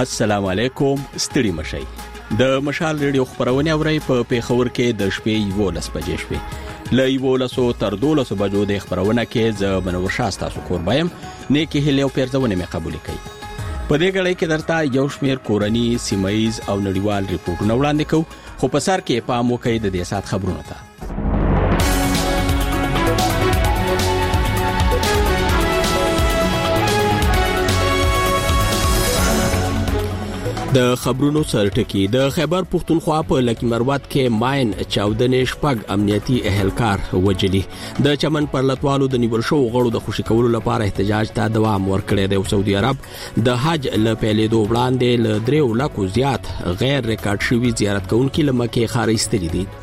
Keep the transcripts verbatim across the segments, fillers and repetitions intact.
السلام علیکم، ستړي مشئ. د مشال ریډیو خبرونه اوري په پیښور کې د شپې یولس بجې شوې. له یولس تر دولس بجو د خبرونه کې ز منور شاستا سو قربایم نیکی هلیو پیرځونه مې قبول کړي. په دې غړې کې درته یو شمیر کورنی سیمایز او نړیوال ریپورتونه وړاندې کوو، خو په سر کې پام وکړئ د دې سات خبرونه ته. د خبرونو سرټکی د خیبر پختونخوا په لکی مروت کې ماین چاودنې شپږ امنیتي اهلکار وجلی. د چمن پر لټوالو د نیول شو غړو د خوشی کولو لپاره احتجاج ته دوام ورکړی دی. سعودي عرب د حج ل پیلېدو وړاندې ل دریو لکو زیات غیر ریکارډ شوی زیارت کوونکي لمکه خارېستلي دي.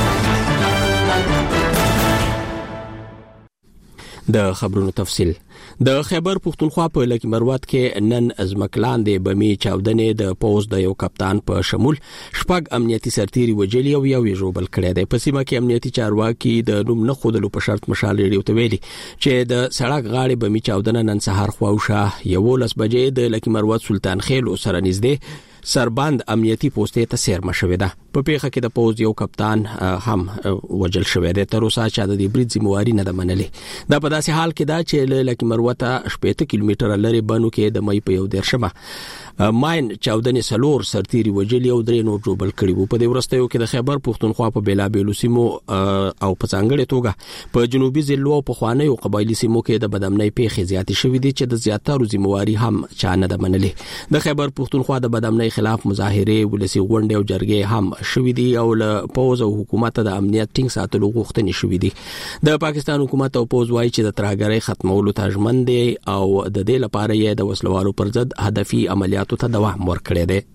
د خبرونو تفصیل. د خیبر پختونخوا په لکی مروت کې نن ازمکلاندې بمی چاودنې د پوز د یو کپتان په شمول شپږ امنیتي سرتيري وجلی او یو ژوبل کړی دی. په سیمه کې امنیتي چارواکي د نوم نه خودلو په شرط مشال ریډیو ته ویلي چې د سړک غاړې بمی چاودنه نن سهار خواوشه یولس بجې د لکی مروت سلطان خیل سره نږدې سربند امنیتي پوسټې ته سیر مشوي ده. په پیښه کې د پوز یو کپتان هم وجل شوی دی. تر اوسه چې د دې برید ذمہواری نه ده منلې. دا په داسې حال کې ده چې لکه مروته شپږ کیلومتره لري بانو کې د مې په یو درشمه ماین چاودنې سلور سرتيري وجلی او درې نور جوړ کړي وو. په دې ورستیو کې د خیبر پختونخوا په بیلابېلو سیمو او په څنګه توګه په جنوبي ضلعو او په خوانیو قبایلی سیمو کې د بدامنۍ پیښې زیاتې شوې دي چې د زیاترو ذمہواری هم چا نه ده منلې. د خیبر پختونخوا د بدامنۍ خلاف مظاهره ولسی غونډې او جرګې هم شوې دي او له پوز او حکومت د امنیت ټینګ ساتلو غوښتنې شوې دي. د پاکستان حکومت او پوز وايي چې د ترهګرۍ ختمولو ته ژمن دي او د دې لپاره یې د وسلوالو پر ضد هدفي عملیاتو ته دوام ورکړی دی.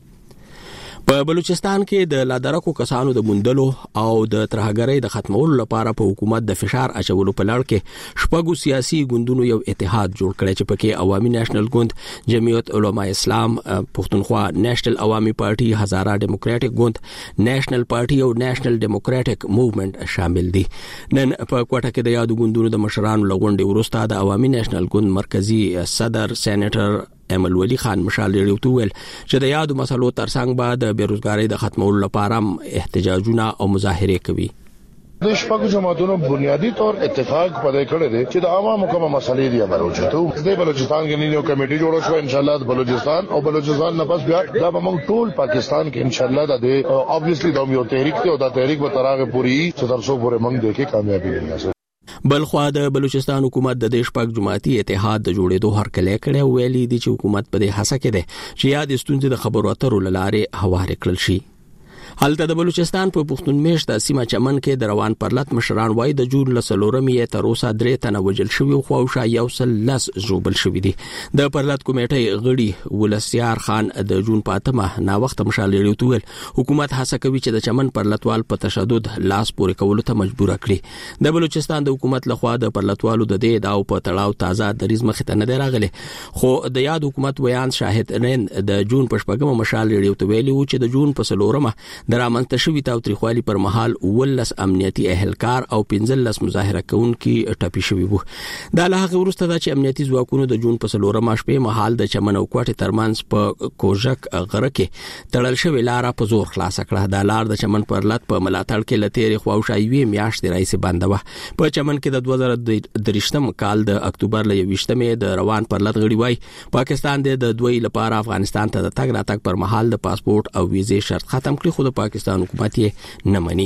په بلوچستان کې د لادرکو کسانو د مندلو او د ترهګرۍ د ختمولو لپاره په حکومت د فشار اچولو په لړ کې شپږو سیاسي ګوندونو یو اتحاد جوړ کړی چې پکې عوامي نېشنل ګوند، جمعیت علماء اسلام پښتونخوا نېشنل عوامي پارټي، هزاره ډیموکراټک ګوند، نېشنل پارټي او نېشنل ډیموکراټک موومېنټ شامل دي. نن په کوټه کې د یادو ګوندونو د مشرانو لغونډې وروسته د عوامي نېشنل ګوند مرکزی صدر سېنیټر امل ولی خان مشال ریډیو ته ویل چې د یادو مسلو ترڅنګ به د بیروزګاری د ختمولو لپاره احتجاجونه او مظاهره کوي. د شپږ جماعتونو بنیادی طور اتفاق پدې کړی دی چې د عوامو کومه مسلې دي بلوچستان د بلوچستان کې نیو کمیټي جوړه شو ان شاء الله د بلوچستان او بلوچستان نه پس بیا دا به موږ ټول پاکستان کې ان شاء الله د اوبویسلی د یو تحریک ته او د تحریک په تراغه پوری چې تر څو پورې موږ د کې کامیابی حاصل. بلخوا د بلوچستان حکومت د دې شپږ جماعتي اتحاد د جوړېدو هرکلی کړی او ویلي دي چې حکومت په دې هڅه کې ده چې یاد ستونزې د خبرو اترو لارې هوارې کړل شي. حالته د بلوچستان په پښتون میشته سیمه چمن کې د روان پرلط مشران وای د جون لسلورمې تر اوسه درې تنه وجل شوی خو او شا یو سل لس جوبل شوی دي. د پرلط کمیټې غړي ولسیار خان د جون پاتمه نا وخت مشال لري تویل حکومت هڅه کوي چې د چمن پرلطوال په تشدد لاس پورې کولو ته مجبور کړي. د بلوچستان د حکومت لخوا د پرلطوالو د دې داو په تړاو تازه دریز مخ ته نه راغلي، خو د یاد حکومت ویان شاهد نن د جون په شپږمه مشال لري تو ویلي چې د جون په سلورمه د رامنځته شوی تاوتریخوالي پر مهال ولس امنیتي اهلکار او پنځلس مظاهره کوونکي ټاپي شوی وو. دا له هغه وروسته چې امنیتي ځواکونو د جون په سلورمه شپې مهال د چمن او کوټه ترمنځ په کوژک غره کې تړل شوی لار په زور خلاص کړه. دا لار د چمن پر لټ په ملاتړ کې لتهري خواوشایوي میاشتې راځي بنده و. په چمن کې د دوه زره درشتم کال د اکتوبر ل یوشتمې د روان پر لټ غړي وای پاکستان د دوی لپاره افغانستان ته د تګ راتګ پر مهال د پاسپورت او ویزې شرط ختم کړی، خو د پاکستان حکومت یې نه مني.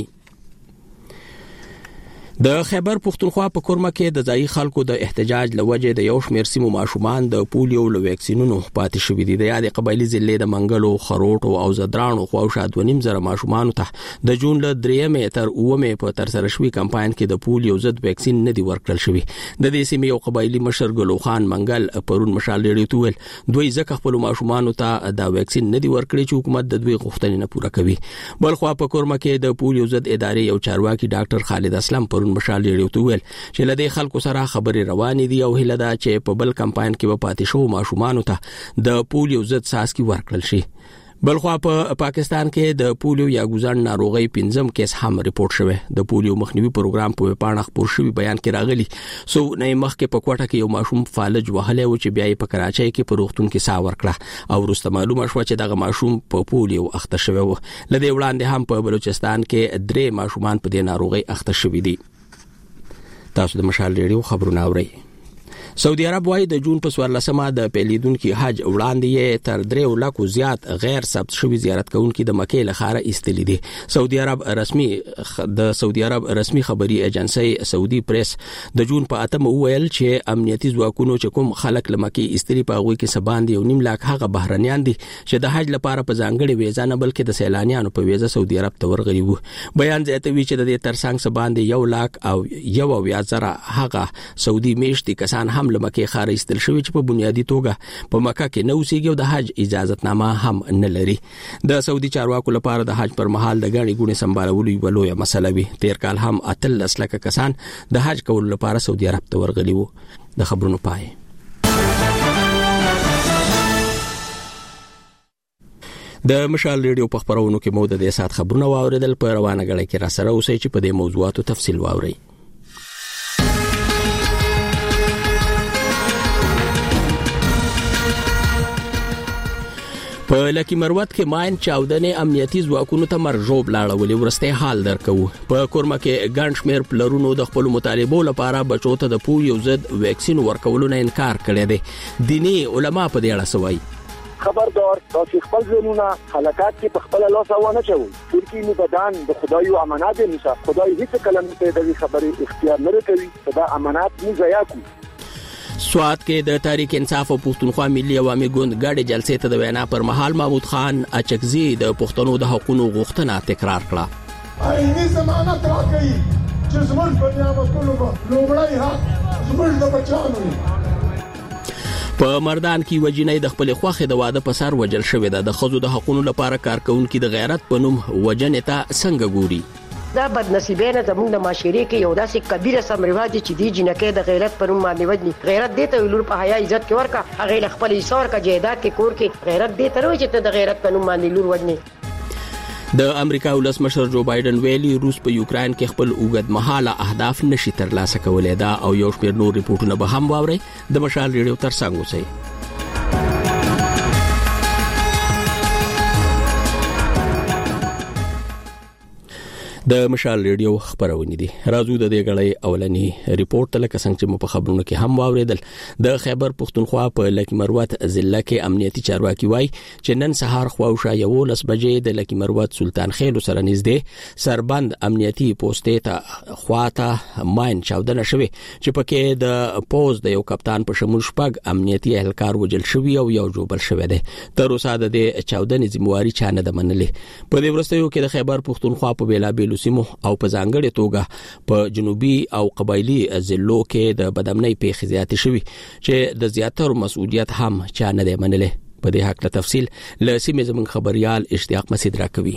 د خیبر پختونخوا په کورمه کې د ځای خلکو د احتجاج لوجه د یو شمېر سیمو ماشومان د پولیو له ویکسینونو پاتې شوې دي. د یاد قبایلی ضلع د منګلو، خروټو او زدرانو خو او شاد ونیم زره ماشومان ته د جون له درېمې تر اومې په تر سره شوی کمپاین کې د پولیو ضد ویکسین نه دی ورکړل شوی. د دې سیمې یو قبایلی مشر ګلو خان منګل پرون مشال لري تویل دوی ځکه خپل ماشومان ته د ویکسین نه دی ورکړي چې حکومت د دوی غوښتنې نه پوره کوي. بلخوا په کورمه کې د پولیو ضد ادارې یو چارواکي ډاکټر خالد اسلم پرون مشال لري تویل چې لدې خلکو سره خبرې روانې دي او هله دا چې په بل کمپاین کې په پاتې شو ماشومان ته د پولیو ضد ساسکی ورکړل شي. بلخوا په پاکستان کې د پولیو یا ګوزن ناروغي پنځم کیس هم ریپورت شوه. د پولیو مخنیوي پروګرام په پاڼه خبر شوی بیان کې راغلی سو نه مخکې په کوټه کې یو ماشوم فالج وهله و چې بیا په کراچۍ کې په روغتون کې سا ورکړه او وروسته معلومه شو چې دغه ماشوم په پولیو اخته شوی و. لدې وړاندې هم په بلوچستان کې درې ماشومان په دې ناروغي اخته شوي دي. تاسو د مشال ریډیو خبرونه اورئ. سعودي عرب وايي د جون په څوارلسمه د پیلیدونکو حج وړاندې یې تر درې لکو زیات غیر ثبت شوي زیارت کوونکو د مکې له خاره ایستلي دي. سعودي عرب رسمي د سعودي عرب رسمي خبري ایجنسی سعودي پریس د جون په اتمه ویل چې امنیتي ځواکونو چې کوم خلک له مکې ایستلي په هغه کې سباندي او نیم لاک هغه بهرنیان دي چې د حج لپاره په ځانګړي ویزا نه بلکې د سیلانیانو په ویزا سعودي عرب ته ورغلي وو. بیان زیاتوي چې د دې ترڅنګ سباندي یو لاک او یو بیا زره هغه سعودي میشتي کسان هم لمکه خارج استل شوی چې په بنیادی توګه په مکه کې نو سیګو د حج اجازهتنامه هم نه لري. د سعودي چارواکو لپاره د حج پر مهال د غاڼې ګونې سمبالولو یو لویه مسله وي. تیر کال هم اتل لسلکه کسان د حج کولو لپاره سعودي عرب ته ورغلي وو. د خبرونو پای. د مشال ریډیو په خبرونو کې مو د دې سات خبرونه واوریدل. په روانه غړي کې را سره اوسئ چې په دې موضوعاتو تفصیل واورئ. په لکی مروت کې ماین چاودنې امنیتي ځواکونو ته مرجوب لاړولې. ورسته حال درکو په کورما کې ګڼ شمېر پلرونو د خپل مطالبو لپاره بچو ته د پولیو ضد ویکسین ورکولو نه انکار کړی دی. دینی علما په دې اړه سوي خبردار تاسو خپل ځنونه حلقات کې په خپل لاس وانه چوي. ترکی نو بدن د خدای او امانات نشه. خدای هیڅ کلمه ته د خبرې اختیار نه کوي. دا امانات نه ضایع کوي. سوات کې د تاریخ انصاف او پښتونخوا ملي عوامي ګوند ګډ جلسې ته د وینا پر مهال محمود خان اچکزي د پښتنو د حقوقو غوښتنه تکرار کړه. آئینی ضمانت راکړي چې زموږ په نعمتونو به لومړی حق زموږ د بچیانو. په مردان کې وجینې د خپل خوخه د واده په سر وجل شوې ده. د خزو د حقوقو لپاره کارکونکو د غیرت په نوم وجنې ته څنګه ګوري. دا بدنصیبانه زموږ د معاشري کې یو داسې کبیره سم رواج چې دی جنکه د غیرت پر نوم باندې وجني. غیرت دې ته ولور په حیا عزت کې ورکا هغه خپل ایثار کا جیدات کې کور کې غیرت دې ته وروي چې د غیرت پر نوم باندې لور وجني. د امریکا ولسمشر جو بایدن ویلي روس په یوکرين کې خپل اوږد مهاله اهداف نشي ترلاسه کولای. دا او یو شمېر نور ریپورتونه به هم واوري. د مشال ریډیو ترڅنګ اوسئ. د مشال ریډیو خبرونه دي. راځو د دې غړې اولنی ریپورت لکه څنګه چې مو په خبرونو کې هم واوریدل. د خیبر پښتونخوا په لکی مروت ضلع کې امنیتي چارواکي وای چې نن سهار خواوشا یو لس بجې د لکی مروت سلطان خیل سره نږدې سربند امنیتي پوسټ ته خواته ماین چاودنه شوه چې پکې د پوز د یو کپتان په شمول شپږ امنیتي اهلکار وجل شوی او یو جوبل شوی دی. تر اوسه د چاودنې ذمہواری چا نه ده منلې. په دې ورستیو کې د خیبر پښتونخوا په بیلابیل سیمو او په ځانګړي توګه په جنوبي او قبایلی ضلعو کې د بدامنۍ پیښې زیاتې شوي چې د زیاترو مسؤلیت هم چا نه دی منلې. په دې حق له تفصیل له سیمې زموږ خبريال اشتیاق مسعود راکوي.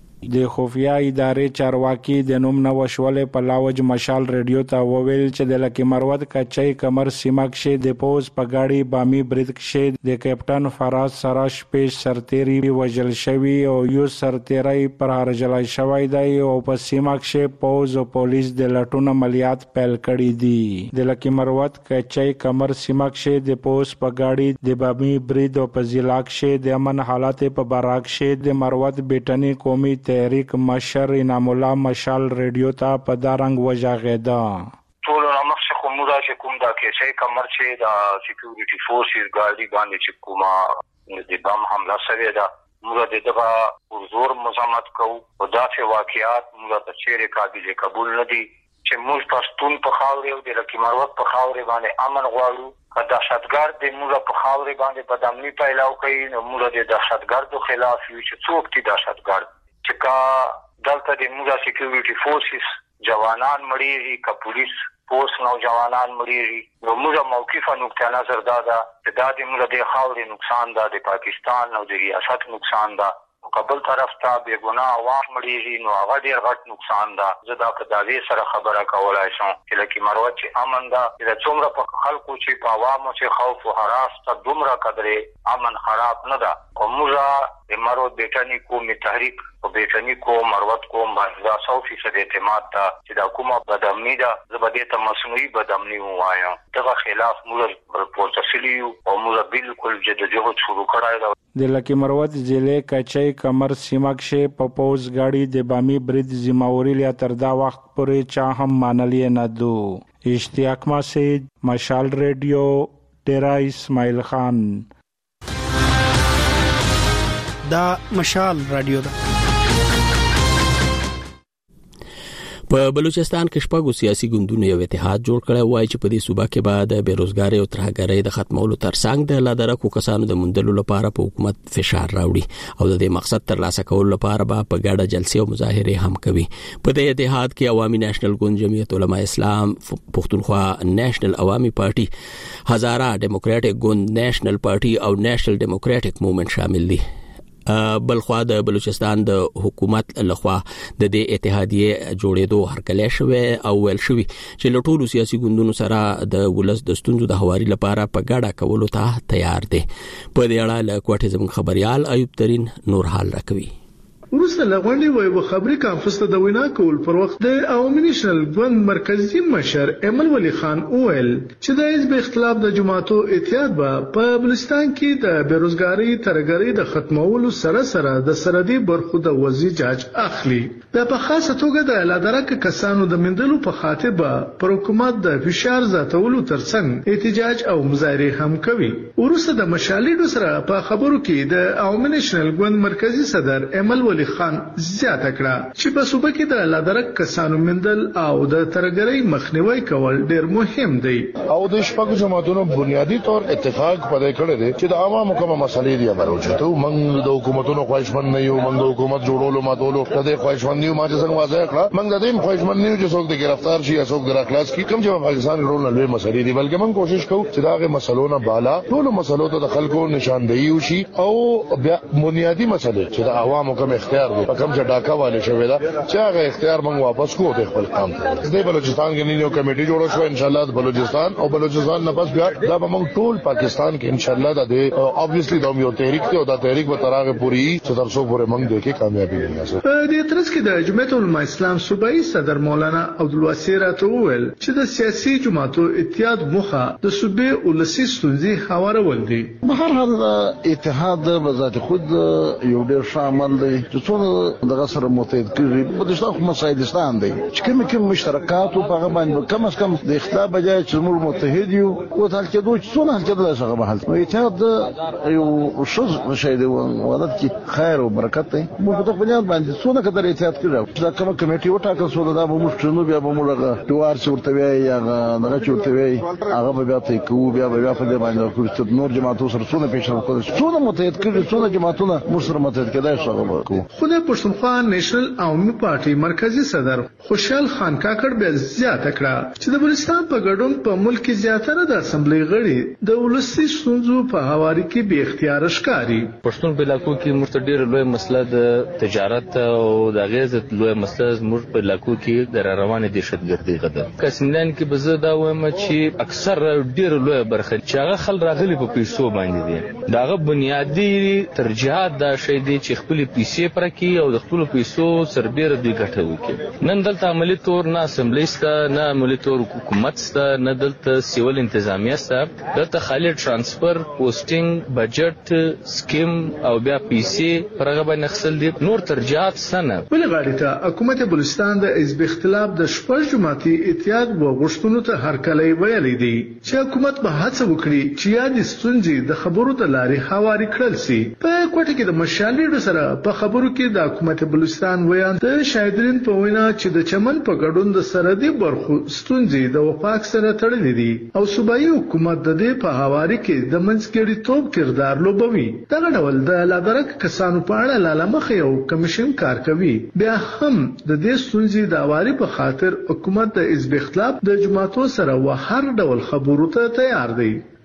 د خفیه ادارې چارواکي د نوم نو شولې په لاوج مشال ریډیو ته وویل چې د لکی مروت کچای کمر سیمه کې د پوز په گاډي بامي برید کې د کپټن فراز سراش پیش سرتيري وجل شوی او یو سرتيري پر هرجلای شوی دی او په سیمه کې پوز او پولیس د لټون عملیات پیل کړي دي. د لکی مروت کچای کمر سیمه کې د پوز په گاډي د بامي برید او په ضلع کې د امن حالات په براک کې د مروت بیٹنی قومي تحریک مشر انعام الله مشال ریډیو ته په دارنګ وجاغیدا. ټول رامخ خو موږ چې کوم دا کې چې کمر چې دا سکیورټي فورسز ګاډي باندې چې کومه د بم حمله شوې ده موږ د دغه زور مزاحمت کوو او دا چې واقعیات موږ ته چیرې قابل قبول نه دي چې موږ پښتون په خاورې او د لکی مروت په خاورې باندې امن غواړو. که دهشتګرد د موږ په خاورې باندې بدامني پیلاو کوي نو موږ د دهشتګردو خلاف یو چې څوک دي دهشتګرد چې کا دلته د موږ سکیورټي فورسز جوانان مړیږي کا پولیس فورس نو جوانان مړیږي نو موږ موقفه نقطه نظر دا ده چې دا د موږ د خاورې نقصان ده د پاکستان او د ریاست نقصان ده قبل طرف ته به ګناه عوام مړیږي نو هغه ډیر غټ نقصان ده. زه دا په داوی سره خبره کولای شم چې لکه مروت چې امن ده د څومره په خلکو چې په عوامو چې خوف او هراس ته دومره قدرې امن خراب نه ده او موږ مروت بیٹانی کو می تحریک او بیٹانی کو مروت کو باندې سو فیصد اعتماد ته چې دا کومه بدامنی ده زبدې ته مصنوعي بدامنی وایا دغه خلاف موږ پورتفلی او موږ بالکل جدوجہد شروع کړای دا د لکی مروت ضلع کچای کمر سیمه کې په پوز گاڑی د بامی برید ذمہواری لیا تر دا وخت پورې چا هم مانلی نه دو. اشتیاق مسجد مشال ریډیو ډیرا اسماعیل خان. دا مشال رادیو ده. په بلوچستان کې شپږ سیاسي ګوندونو یو اتحاد جوړ کړی وای چې په دې صوبه کې بعد بیروزګاری او ترهګرۍ د ختمولو ترڅنګ د لادرکو کسانو د مندلو لپاره په حکومت فشار راوړي او د دې مقصد ترلاسه کولو لپاره به په ګډه جلسې او مظاهرې هم کوي. په دې اتحاد کې عوامي نېشنل ګوند، جمعیت علماء اسلام، پښتونخوا نېشنل عوامي پارټي، هزاره ډیموکراټک ګوند، نېشنل پارټي او نېشنل ډیموکراټک موومېنټ شامل دي. بلخوا د بلوچستان د حکومت لخوا د دې اتحادیه جوړېدو هرکلی شوی او ویل شوی چې له ټولو سیاسي ګوندونو سره د ولس د ستونزو د هواري لپاره په ګډه کولو ته تیار دي. په دې اړه له کوټې زموږ خبريال ایوب ترين نور حال راکوي. ورسته لغونډي وای و خبري کانفرنس ته د وینا کول پر وخت د عوامي نېشنل ګوند مرکزی مشر ایمل ولی خان اویل چې د حزب اختلاف د جماعتو اتحاد به په بلوچستان کې د بیروزګاری ترګری د ختمولو سره سره د سرحدي برخو د وزي جاج اخلي. د په خاصه توګه د لادرک کسانو د مندلو په خاطر به پر حکومت د فشار زیاتولو ترڅنګ احتجاج او مظاهره هم کوي. ورسته د مشالېډو سره په خبرو کې د عوامي نېشنل ګوند مرکزی صدر ایمل ولی خان زیاته کړه چې په صوبه کې د لادرک کسانو مندل او د ترګرۍ مخنیوي کول ډیر مهم دی. او د شپږ جماعتونو بنیادی طور اتفاق پدې کړی دی چې د عوامو کومه مسلې دی امروچته او موږ د حکومتونو خواهشمن نه یو، موږ د حکومت جوړولو ماتولو د دې خواهشمن نه یو. ما چې څنګه واضح کړه موږ د دې خواهشمن نه یو چې څوک د گرفتار شي یا څوک د اخلاص کی کوم چې پاکستان رول نه لوي مسلې دي، بلکې موږ کوشش کوو چې داغه مسلو نه بالا ټول مسلو ته د خلکو نشاندهي وشي او بیا بنیادی مسلې چې د عوامو کوم اختیار دی په کوم چې ډاکا والے شوی دا چې هغه اختیار موږ واپس کوو د خپل کام ته. د بلوچستان کې نیو کمیټي جوړه شو ان شاء الله د بلوچستان او بلوچستان نه پس بیا دا به موږ ټول پاکستان کې ان شاء الله د اوبویسلی د یو تحریک ته او د تحریک په تراغه پوری چې تر څو پورې موږ د کې کامیابی ونیسو. په دې ترڅ کې د جمعیت علماء اسلام صوبایي صدر مولانا عبدالواسع راته وویل چې د سیاسي جماعتو اتحاد مخه د صوبې ولسی ستونزې هوارول دي. په هر حال اتحاد بذات خود یو ډیر شامل دی چې څو دغه سره متحد کړي په دغه مسایلستان دی چې کوم کوم مشترکات او په باندې کم از کم د اختلاف بجای چې موږ متحد یو او تل کې دوی څونه حل کېدل څنګه به حل اتحاد یو شوز شي دی ولادت کې خیر او برکت دی. موږ په بنیاد باندې څونه کډر اتحاد کړو دا کوم کمیټي وټاکل شو دا به موږ شنو بیا به موږ دوار څورته وی یا دغه چورته وی هغه بیا ته کوو بیا بیا په دې باندې کوم نور جماعتو سره څونه پیښه وکړي څونه متحد کړي څونه جماعتونه موږ سره متحد کېدای شو کوو. خو د پښتونخوا نېشنل عوامي پارټي مرکزی صدر خوشحال خان کاکړ بیا زیاته کړه چې د بلوچستان په ګډون په ملک کې زیاتره د اسمبلی غړي د ولسی ستونزو په هواري کې به اختیار ښکاری. پښتون په علاقو کې مرتډیر لوی مسله د تجارت او د غیزت لوی مسله زموږ په علاقو کې د روانه دهشتګردي غده کسندان کې به زه دا وایم چې اکثر ډیر لوی برخه چې هغه خل راغلي په پیسو باندې دي داغه بنیادی ترجیحات دا شی دي چې خپل پیسې پر کې او د خپل پیسو سربېره دوی ګټه وکړي. نن دلته عملی تور نه اسمبلی سته نه عملی تور حکومت سته نه دلته سیول انتظامیه سته دلته خالی ترانسفر پوسټینګ بجټ سکیم او بیا پیسې پرغه باندې خپل دي نور ترجیحات سنه. ولې غاړي ته حکومت بلوچستان د حزب اختلاف د شپږ جماعتي اتحاد و غوښتنو ته هرکلی ویلي دی چې حکومت به هڅه وکړي چې یاد ستونزې د خبرو د لارې هواري کړل شي. په کوټه کې د مشالېډو سره په خبرو کې د حکومت بلوچستان ویان د شاهدین په وینا چې د چمن په ګډون د سرحدي برخو ستونزې د وفاق سره تړلې دي او صوبایي حکومت د دې په هواري کې د منځګړیتوب کردار لوبوي. دغه ډول د لادرک کسانو په اړه لاله مخ یو کمیشن کار کوي. بیا هم د دې ستونزې د هواري په خاطر حکومت د حزب اختلاف د جماعتو سره و هر ډول خبرو ته تیار دی.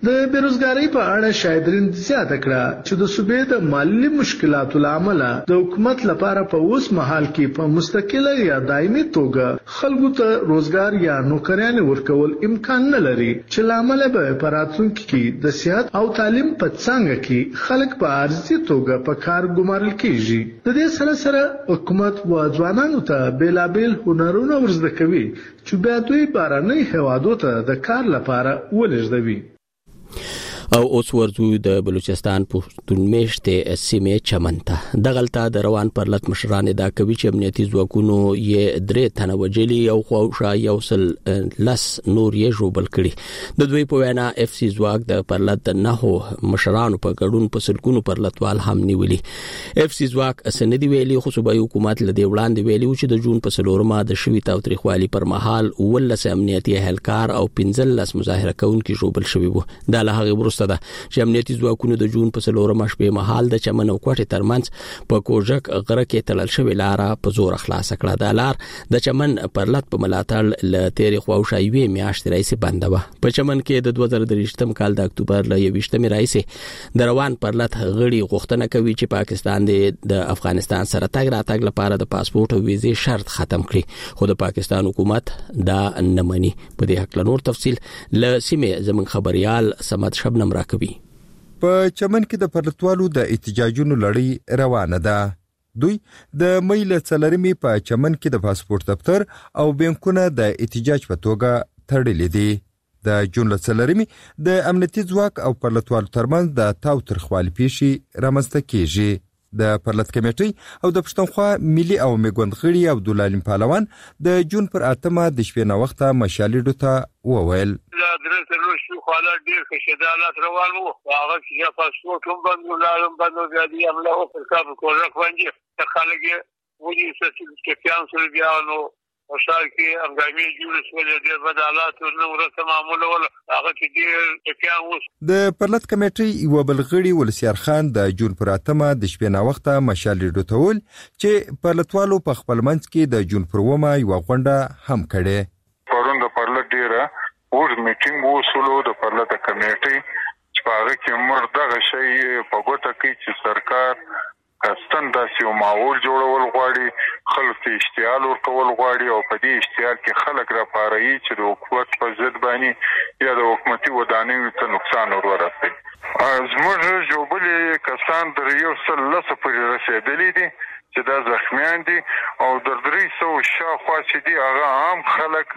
د بیروزګاری په اړه شایدرین زیاته کړه چې د صوبې د مالی مشکلاتو لامل د حکومت لپاره په اوس مهال کې په مستقله یا دایمي توګه خلکو ته روزګار یا نوکریان ورکول امکان نه لري چې لامل به په راتلونکي کې د صحت او تعلیم په څنګه کې خلک په عارضي توګه په کار ګمارل کیږي. د دې سره سره حکومت و ځوانانو ته بیلابیل هنرونه ورزده کوي چې بیا دوی باراني هوادو ته د کار لپاره ولېږدوي. او اوس ورځو د بلوچستان پښتون میشته سیمه چمن ته د غلطه د روان پرلط مشران دا کوي چې امنیتي ځواکونو یې درې تنه وجلي او خوښه یو سل لس نور یې جوړبل کړي. د دوی په وینا اف سی ځواک د پرلط نه هو مشرانو په ګډون په سلګونو پرلطوال هم نیولي. اف سی ځواک اسندي ویلي خو صوبایي حکومت لدی وړاندې ویلي چې د جون په سلورمه د شوي تاوتریخوالي پر مهال ولس امنیتي اهلکار او پنځل لس مظاهره کوونکي جوړبل شوي وو. د لهغه ورسته ده چې امنیتي ځواکونو د جون په څلورمه شپې مهال د چمن او کوټې ترمنځ په کوژک غره کې تلل شوې لار په زور خلاص کړه. د لار د چمن پرلط په ملاتړ ل تیرې خواوشا یوې میاشتې راځي بنده و. په چمن کې د دوه زره درې کال د اکتوبر ل یوویشتمې راځي د روان پرلط غړي غوښتنه کوي چې پاکستان د افغانستان سره تګ راتګ لپاره د پاسپورت او ویزې شرط ختم کړي خو د پاکستان حکومت دا نه مني. په دې حق نور تفصیل ل سیمه زمون خبريال سمد شبنم راکوي. په چمن کې د پرلطوالو د احتجاجونو لړۍ روانه ده. دوی د مې له څلورمې په چمن کې د پاسپورت دفتر او بانکونه د احتجاج په توګه تړلې دي. د جون له څلورمې د امنیتي ځواک او پرلطوالو ترمنځ د تاوتریخوالي پیښې رامنځته کیږي. د پرلط کمیټې او د پښتونخوا ملي او میګوند غړي عبدالعلیم پهلوان د جون پر اتمه د شپې نه وخته مشالېډو ته وویل خاله ډیر خشدالات روان وو هغه چې پاسپورت هم باندې ولالم باندې غادي عمله او پر کار کوله باندې خلک ودي چې کیان سره بیا نو وشال کې انګامي جوړ شول د بدالات نو ورته معموله ولا هغه چې ډیر کیان وو. د پرلط کمیټې یو بلغړي ولسیار خان د جون پر اتمه د شپې نه وخته مشالېډو ته ول چې پرلطوالو په خپل منځ کې د جون پر ومه یو غونډه هم کړي. پرون د پرلط ډیره ور میټینګ وسولو د پرلط کمیټې چې هغه کې مر دغه شی په ګوته کې چې سرکار کستن داسې یو ماحول جوړول غواړي خلک ته اشتعال ورکول غواړي او په دې اشتعال کې خلک را پاري چې د حکومت په ضد باندې یا د حکومتي ودانیو ته نقصان ورورسي. زموږ جوړبلې کسان در یو سل لس پورې رسېدلي دي چې دا زخمیان دي او در درې سوه شاوخوا چې دي هغه عام خلک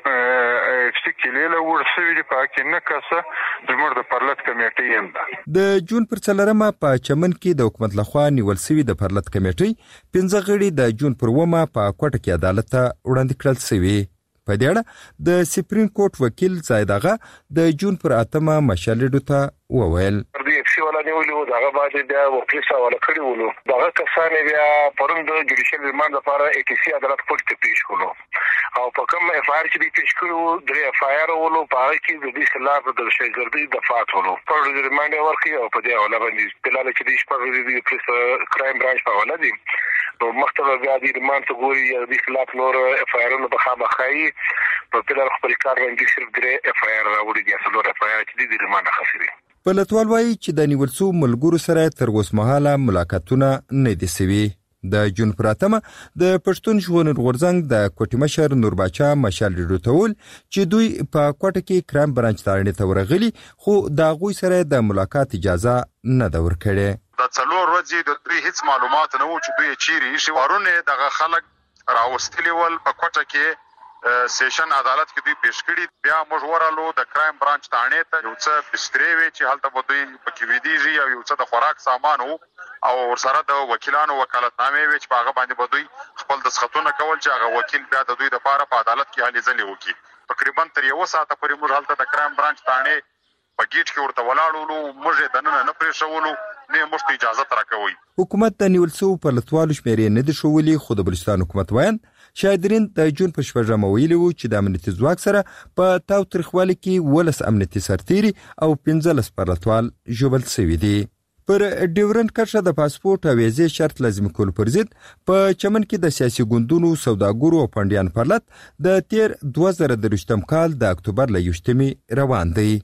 اکسیکلیله ورسوي دي په کې نه کسه زموږ د پرلط کمیټې هم ده. د جون پر څلورمه په چمن کې د حکومت لخوا نیول شوي د پرلط کمیټې پنځه غړي د جون پر اوومه په کوټه کې عدالت ته وړاندې کړل شوي. په دې اړه د سپریم کورټ وکیل زاید اغا د جون پر اتمه مشالېډو ته وویل ولا نیولو دغه باندې بیا وکیل سوال کړی ولو دغه کسان بیا پرون د جوډیشل ریماند لپاره ای ټي سي عدالت کوټ ته پیښ کړو او په کوم اف آی آر چې پیښ کړو درې اف آی آر ولو په هغه کې د دې خلاف د شایګردي دفعات ولو پر د ریماند ورکي او په دې حواله باندې بلال چې د شپږ د پولیس کرایم برانچ په حواله دي نو مختلف بیا د ریماند ته ګوري د دې خلاف نور اف آی آر نو په خامخایي په بلال خپل کار باندې صرف درې اف آی آر راوړي دي اصل اف آی آر چې د ریماند خاصري. پرلطوال وایي چې د نیول شوو ملګرو سره تر اوسمهاله ملاقاتونه نه دي شوي. د جون پر اتمه د پښتون ژغورنې غورځنګ د کوټې مشر نور باچا مشالېډو ته ول چې دوی په کوټه کې کرام برانچ ته اړینې ته ورغلي خو د هغوی سره د ملاقات اجازه نه ده ورکړې. د څلور ورځې د دوی هیڅ معلومات نه وو چې دوی چیرې ایښي وارونه دغه خلک راوستلي ول په کوټه کې سیشن عدالت کې دوی پیش کړي. بیا موږ ورالو د کرایم برانچ تاڼې ته یو څه بسترې وي چې هلته به دوی پکې ویدیږي او یو څه د خوراک سامان وو او ورسره د وکیلانو وکالتنامې وي چې په هغه باندې به دوی خپل دسخطونه کول چې هغه وکیل بیا د دوی دپاره په عدالت کې هلې ځلې وکړي. تقریبا تر یوه ساعته پورې موږ هلته د کرایم برانچ تاڼې په ګیټ کې ورته ولاړولو موږ یې دننه نه پرېښولو نه موږ ته اجازت راکوي. حکومت د نیول شوو پرلطوالو شمېرې نه دي ښولي خو د بلوچستان حکومت وایي شایدرین د جون په شپږمه ویلي وو چې د امنیتي ځواک سره په تاوتریخوالي کې ولس امنیتي سرتیري او پنځلس پرلطوال ژوبل شوي دي. پر ډیورنډ کرښه د پاسپورت او ویزې شرط لازمي کولو پر ضد په چمن کې د سیاسي ګوندونو سوداګرو او پنډیان پرلط د تیر دوه زره درویشتم کال د اکتوبر له یوشتمې روان دی.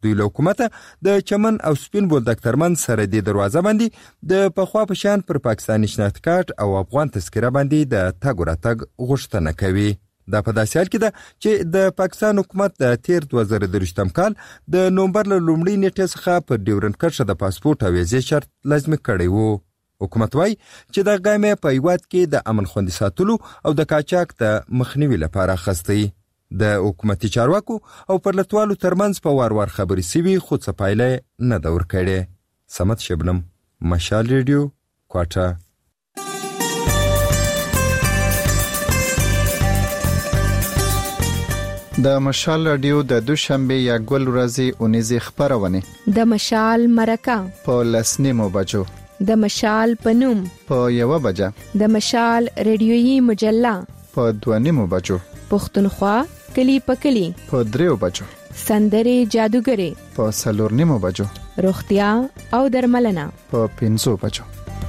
دوی له حکومته د چمن او سپین بولدک ترمنځ سره د دروازه باندې د پخوا په شان پر پاکستاني شناخت کارت او افغان تذکره باندې د تګ راتګ غوښتنه کوي. دا په داسې حال کې ده چې د پاکستان حکومت د تیر دوه زره درویشتم کال د نومبر له لومړۍ نیټې څخه پر ډیورنډ کرښه د پاسپورت او ویزې شرط لازمي کړی و. حکومت وایي چې د غامې په هیواد کې د امن خوندي ساتلو او د قاچاق د مخنیوي لپاره اخیستی. د حکومتي چارواکو او پرلتوالو ترمنځ په وار وار خبرې سوي خو څه پایله نه ده ورکړې. صمد شبنم، مشال ریډیو، کوټه. د مشال رادیو د دوشنبه یا ګل ورځې اونیزه خبرونه د مشال مرکه په لسنیمو بجو د مشال پنوم په یو بجه د مشال ریډیویي مجله په دوانیمو بجو پښتونخوا کلی په کلی په دریو بجو سندري جادوګری په سلورنیمو بجو روغتیا او درملنه په پنځو بجو.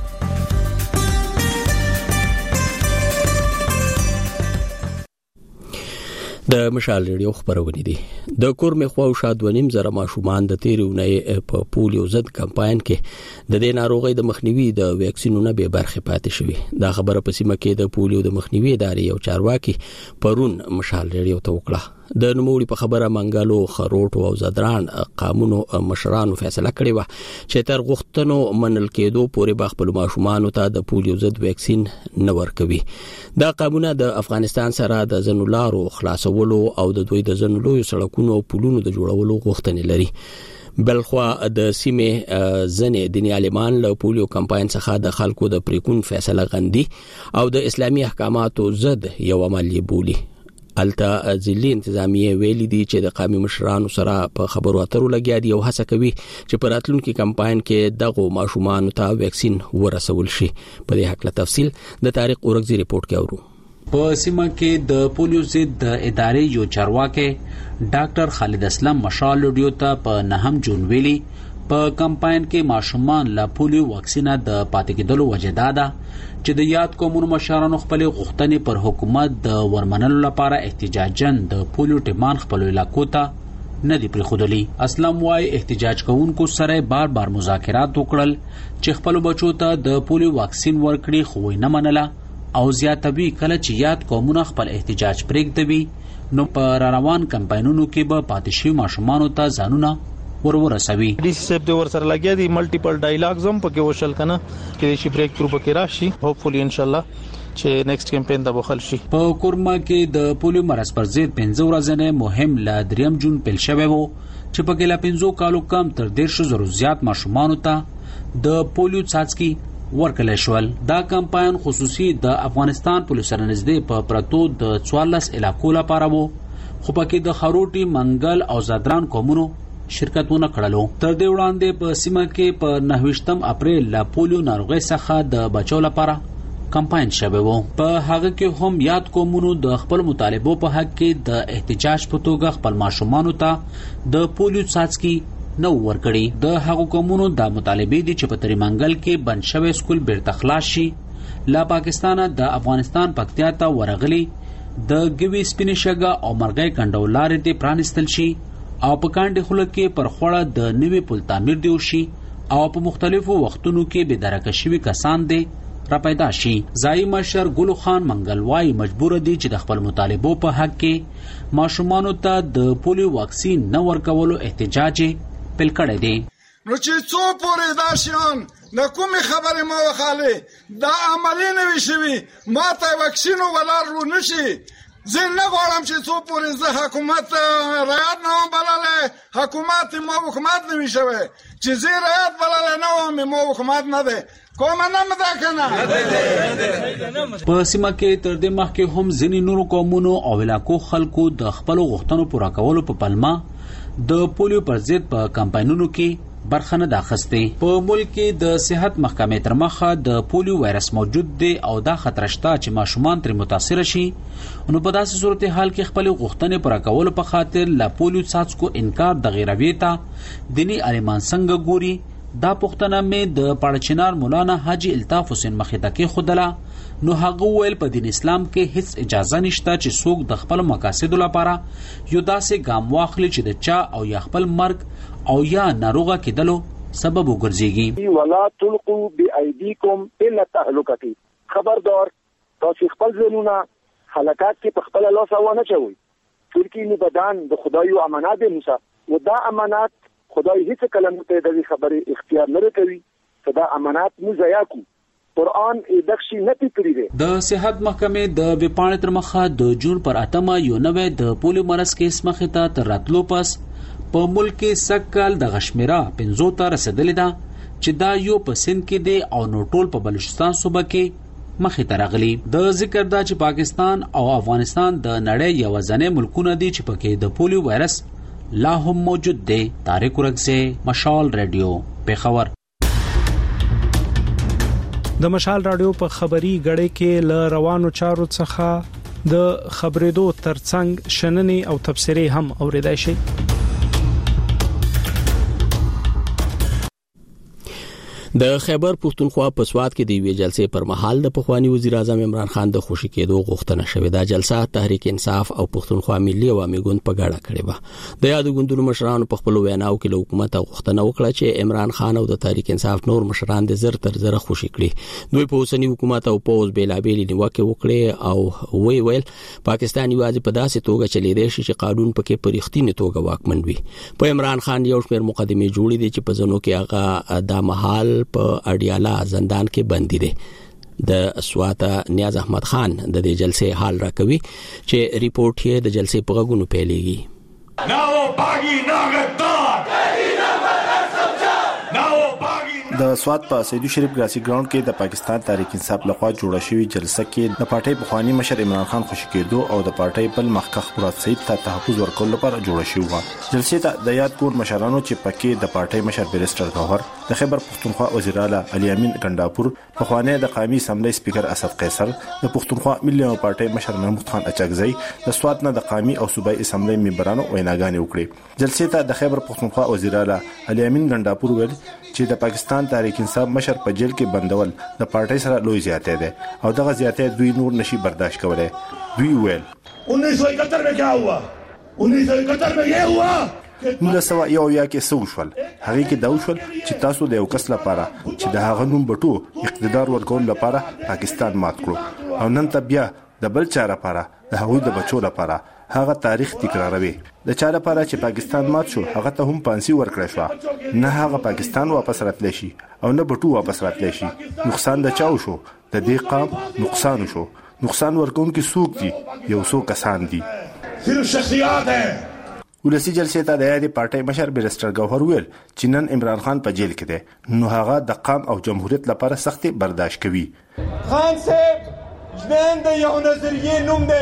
د مشال ریډیو خبرونه دي. د کورمې خو شاد ونیم زره ماشومان د تیرونه په پولیو ضد کمپاین کې د دې ناروغي د مخنیوي د ویکسینونو به برخه پاتې شوی. دا خبره په سیمه کې د پولیو د مخنیوي ادارې او چارواکي پرون مشال ریډیو ته وکړه. د نوموړي په خبره منګالو، خروټ او زدران قانونو مشرانو فیصله کړې و چې تر غوښتنو منل کېدو پورې به خپل ماشومان ته د پولیو ضد ویکسین نه ورکوي. دا قانون د افغانستان سره د زنولارو خلاصولو او د دوی د زنولو سړکونو او پلونو د جوړولو غوښتنې لري. بلخوا د سیمه ځنې دیني عالمان له پولیو کمپاین څخه د خلکو د پریکون فیصله غندي او د اسلامي احکاماتو ضد یو عملی بولی. الته ځلې انتظامیه ویلي دي چې د قومي مشرانو سره په خبرو اترو لګیا دي او هڅه کوي چې په راتلونکي کمپاین کې دغه ماشومان ته ویکسین ورسول شي. په دې حق له تفصیل د طارق اورګزی ریپورت کې اورو. په سیمه کې د پولیو ضد د ادارې یو چارواکي ډاکټر خالد اسلام مشال ریډیو ته په نهم جون ویلي په کمپاین کې ماشومان لا پولیو واکسینه د پاتې کېدلو وجه ده چې د یاد قومونو مشرانو خپل غوښتنې پر حکومت د ورمنلو لپاره احتجاجاً د پولیو ټیمان خپل علاقو ته نه دی پرېښودلی. اسلام وايي احتجاج کوونکو سره بار بار مذاکرات وکړل چې خپل بچو ته د پولیو واکسین ورکړي خو یې نه منله او زیاتوي کله چې یاد قومونه خپل احتجاج پرېږدوي نو په روان کمپاینونو کې به پاتې شوي ماشومانو ته ځانونه ورورسوي. ډي سی سیب د ور سره لګیا دي ملټیپل ډایلاګز هم پکې وشل کنه چې شي بریک تھرو پکې راشي هوپفولي ان شاء الله چې نیکسټ کمپاین د بخل شي. په کورما کې د پولیو مرز پر ضد پنځه ورځې مهم لا دریم جون پیل شوی وو چې په ګلا پنځو کالو کم تر ډیر شو زرو زیات ماشومان ته د پولیو څاڅکي ورکړل شول. دا کمپاین خصوصي د افغانستان پولیس سره نږدې په پرتو د څوارلس علاقو لپاره وو خو پکې د خروټي، منګل او زدران قومونو شرکتونه کړلو. تر دې وړاندې په سیمه کې په نهویشتم اپریل لا پولیو ناروغي څخه د بچو لپاره کمپاین شوی وو. په هغه کې هم یاد قومونو د خپل مطالبو په حق کې د احتجاج په توګه خپل ماشومان ته د پولیو څاڅکي نو ورکړي. د هغو قومونو د مطالبې دي چې په تریمنګل کې بند شوی سکول بیرته خلاص شي. لا پاکستان د افغانستان پکتیا ته ورغلي د ګوي سپینې شګه او مرغۍ کنډولارې ته پرانستل شي او په کاندې خلک کې پر خوړه د نوې پل تعمیر دی وشي او په مختلفو وختونو کې به درکه شوي کسان دي را پیدا شي. ځای مشر ګلو خان منګلوای مجبور دي چې د خپل مطالبو په حق کې ماشومانو ته د پولیو واکسین نه ورکولو احتجاج پیل کړی دی. نو چې څو پورې دا شیان د کومې خبرې ما وخاله دا عملی نه وي شوي ما ته واکسین ولر نشي. زه نه غواړم چې څو پورې زه حکومت رعایت نه وم بللی حکومت ما حکومت نه وي شوی چې زه رعایت بللی نه وم ما حکومت نه دی کومه نه مده که نه. په سیمه کې تر دې مخکې هم ځینې نورو قومونو او علاقو خلکو د خپلو غوښتنو پوره کولو په پلمه د پولیو پر ضد په کمپاینونو کې برخه نه اخیستې. په ملک کې د صحت محکمې تر مخه د پولیو وایرس موجود دی او دا خطر شته چې ماشومان ترې متاثر شي. نو په داسې صورتحال کې خپل غوښتنې پوره کولو په خاطر لا پولیو څاڅکو انکار د غیروي ته دیني عالمان څنګه ګوري دا پوښتنه مې د پاړچنار مولانا حاجی الطاف حسین مخې ته کېښودله نو هغه وویل په دین اسلام کې هیڅ اجازه نشته چې څوک د خپل مقاصدو لپاره یو داسې ګام واخلي چې د چا او یا خپل مرګ او یا ناروغه کېدلو سبب وګرځيږي. ولا تلقوا بأيديكم الى التهلكه. خبردار تاسو خپل ځانونه هلاکت کې په خپل لاس ونه چوي. ترکی نو بدن د خدای او امانت دی موسی و دا امانت خدای هیڅ کلمه ته د خبرې اختیار نه کوي چې دا امانت مو ضایع کو. قرآن ادخشي نه پکړي دی. د صحت محکمې د وپاڼې تر مخه د جون پر اتمه یو نوې د پولیو مرز کیس مخې ته تر راتلو پس په ملک کې سکل د غشمیرا پنځو ته رسیدلې ده چې دا یو په سند کې دی او نو ټول په بلوچستان صوبه کې مخې ته راغلي. د ذکر دا چې پاکستان او افغانستان د نړۍ یو ځنې ملکونه دي چې پکې د پولیو وایرس لا هم موجود دی. طارق ورغسه، مشال رادیو، پیښور. د مشال رادیو په خبري غړې کې ل روانو چارو څخه د خبرېدو ترڅنګ شننې او تبصرې هم اوریدای شي. د خیبر پښتونخوا په سواد کې د وی جلسې پر مهال د پخوانی وزیر اعظم عمران خان د خوشی کېدو غوښتنه شوې. دا جلسه تحریک انصاف او پښتونخوا ملي عوامي ګوند په ګډه کړې و. د یادو ګوندونو مشرانو په خپل ویناو کې له حکومت غوښتنه وکړه چې عمران خان او د تحریک انصاف نور مشران د زر تر زر خوشی کړي. دوی په اوسنی حکومت او پوز بیلابېل نیوکه وکړي او وی ویل پاکستان یوازې په داسې توګه چلیدي چې قانون پکې پرېختینه توګه واکمن وي. په عمران خان یو شمېر مقدمې جوړې دي چې په ځنو کې هغه د محل په اډیالا زندان کې بندي دي. د سواتا نیاز احمد خان د دې جلسې حال راکوي چې ریپورت یې د جلسې په غوږونو پیلېږي. د سواد په سیدو شریف ګراسي ګراوند کې د پاکستان تحریک انصاف لخوا جوړه شوې جلسه کې د پارټۍ بخوانی مشر عمران خان خوشی کېدو او د پارټۍ بل مخکخ مراد سید ته تحفظ ورکول لپاره جوړه شوې و. جلسې ته د یاد کور مشرانو چې پکې د پارټۍ مشر بیرستر گوهر، د خیبر پښتونخوا وزیر اعلی علي امین ګنداپور، پخوانی د قومي اسمبلی سپیکر اسد قیصر، د پښتونخوا ملي پارټۍ مشر محمود خان اچکزی، د سواد نه د قومي او صوبایي اسمبلی ممبرانو ویناګانې وکړې. جلسې ته د خیبر پښتونخوا وزیر اعلی علي امین ګنداپور ویل چې د پاکستان تحریک انصاف مشر په جیل کې بندول د پارټۍ سره لوی زیاتې ده او دغه زیاتې دوی نور نشي برداشت کولای. دوی ویل उन्नीस सौ इकहत्तर में क्या हुआ उन्नीस सौ इकहत्तर में ये हुआ نو سوا یو یا کې سو شول هغه کې دا وشول چې تاسو د یو کس لپاره چې د هغه نوم بټو اقتدار ورکول لپاره پاکستان مات کړو او نن ته بیا د بل چا لپاره د هغوی د بچو لپاره هغه تاریخ تکراروي. د چا لپاره چې پاکستان مات شو هغه ته هم پانسي ورکړل شو، نه هغه پاکستان واپس راتلی شي او نه بټو واپس راتلی شي. نقصان د چاو شو؟ د دې قام نقصان شو. نقصان ورکوونکي څوک دي؟ یو څو کسان دي. صرف شخصیات ہیں. ولسی جلسې ته د یادې پارټۍ مشر بیرستر گوهر ویل چې نن عمران خان په جیل کې دی نو هغه د قام او جمهوریت لپاره سختي برداشت کوي. خان صاحب ژوند یو نظریه نوم دی.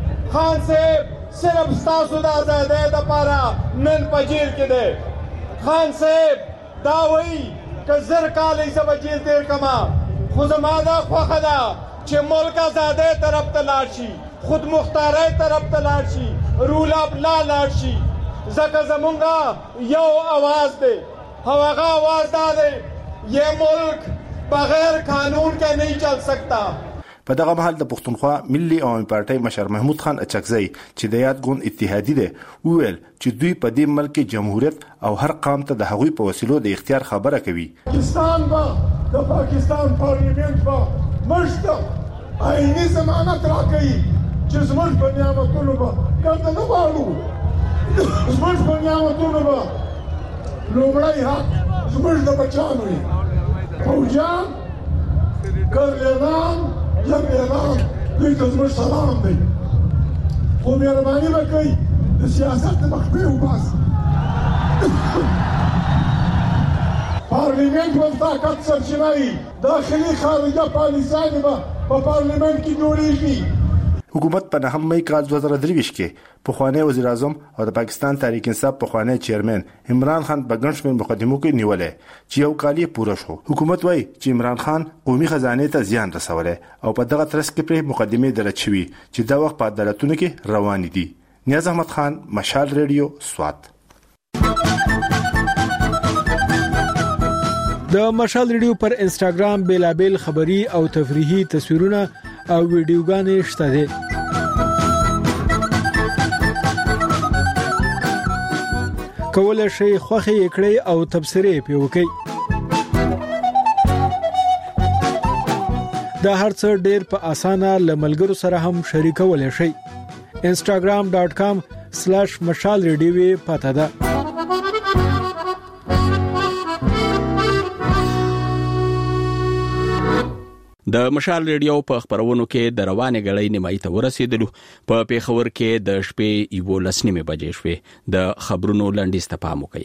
خان صاحب صرف ستاسو د آزادۍ لپاره نن په جیل کې دی. خان صاحب دا وایي که زر کال یې زه به جیل تیر کما خو زما دا خوښه ده چې ملک آزادۍ طرف ته لاړ شي، خود مختاری طرف ته لاړ شي، رول اف لا لاړ شي. ځکه زمونږ یو آواز دی او هغه آواز دا دی یہ ملک بغیر قانون کے نہیں چل سکتا. په دغه مهال د پښتونخوا ملي عوامي پارټۍ مشر محمود خان اچکزی چې د یاد ګوند اتحادي دی ویل چې دوی په دې ملک کې جمهوریت او هر قام ته د هغوی په وسیلو د اختیار خبره کوي. پاکستان با د پاکستان پارلیمنت با مشته آئینی ضمانت راکوي چې زموږ په نعمتونو به ګرده نه غواړو، زموږ په نعمتونو به لومړی حق زموږ د بچیانو وي. فوجیان ګرلیدان جمعیدان دوی ته زموږ سلام دی، خو مهرباني به کوي د سیاست د مخفي وباسي. پارلیمنت به طاقت سرچینه وي، داخلي خارجه پالیسیانې به په پارلیمنت کې جوړېږي. حکومت په نهم مې کال دوه زره درویشت کې پخوانی وزیر اعظم او د پاکستان تحریک انصاف پخوانی چیرمن عمران خان په ګڼ شمېر مقدمو کې نیولې چې یو کال یې پوره شو. حکومت وایي چې عمران خان قومي خزانې ته زیان رسولی او په دغه ترڅ کې پرې مقدمې درج شوي چې دا وخت په عدالتونو کې روانې دي. نیاز احمد خان، مشال ریډیو، سوات. د مشال ریډیو پر انستګرام بیلابل خبری او تفریحي تصویرونه او ویډیوګانې شته دي. کولای شئ خوښي کړئ او تبصرې پې وکړئ. دا هرڅه ډېر په اسانه لملګرو سره هم شریکولای شئ. instagram dot com slash mashal radio پته ده. د مشال ریډیو په خبرونو کې د روانې غړې نیمایي ته ورسېدلو. په پیښور کې د شپې یو لسنیمه بجې شوې. د خبرونو لنډیز ته پام وکړئ.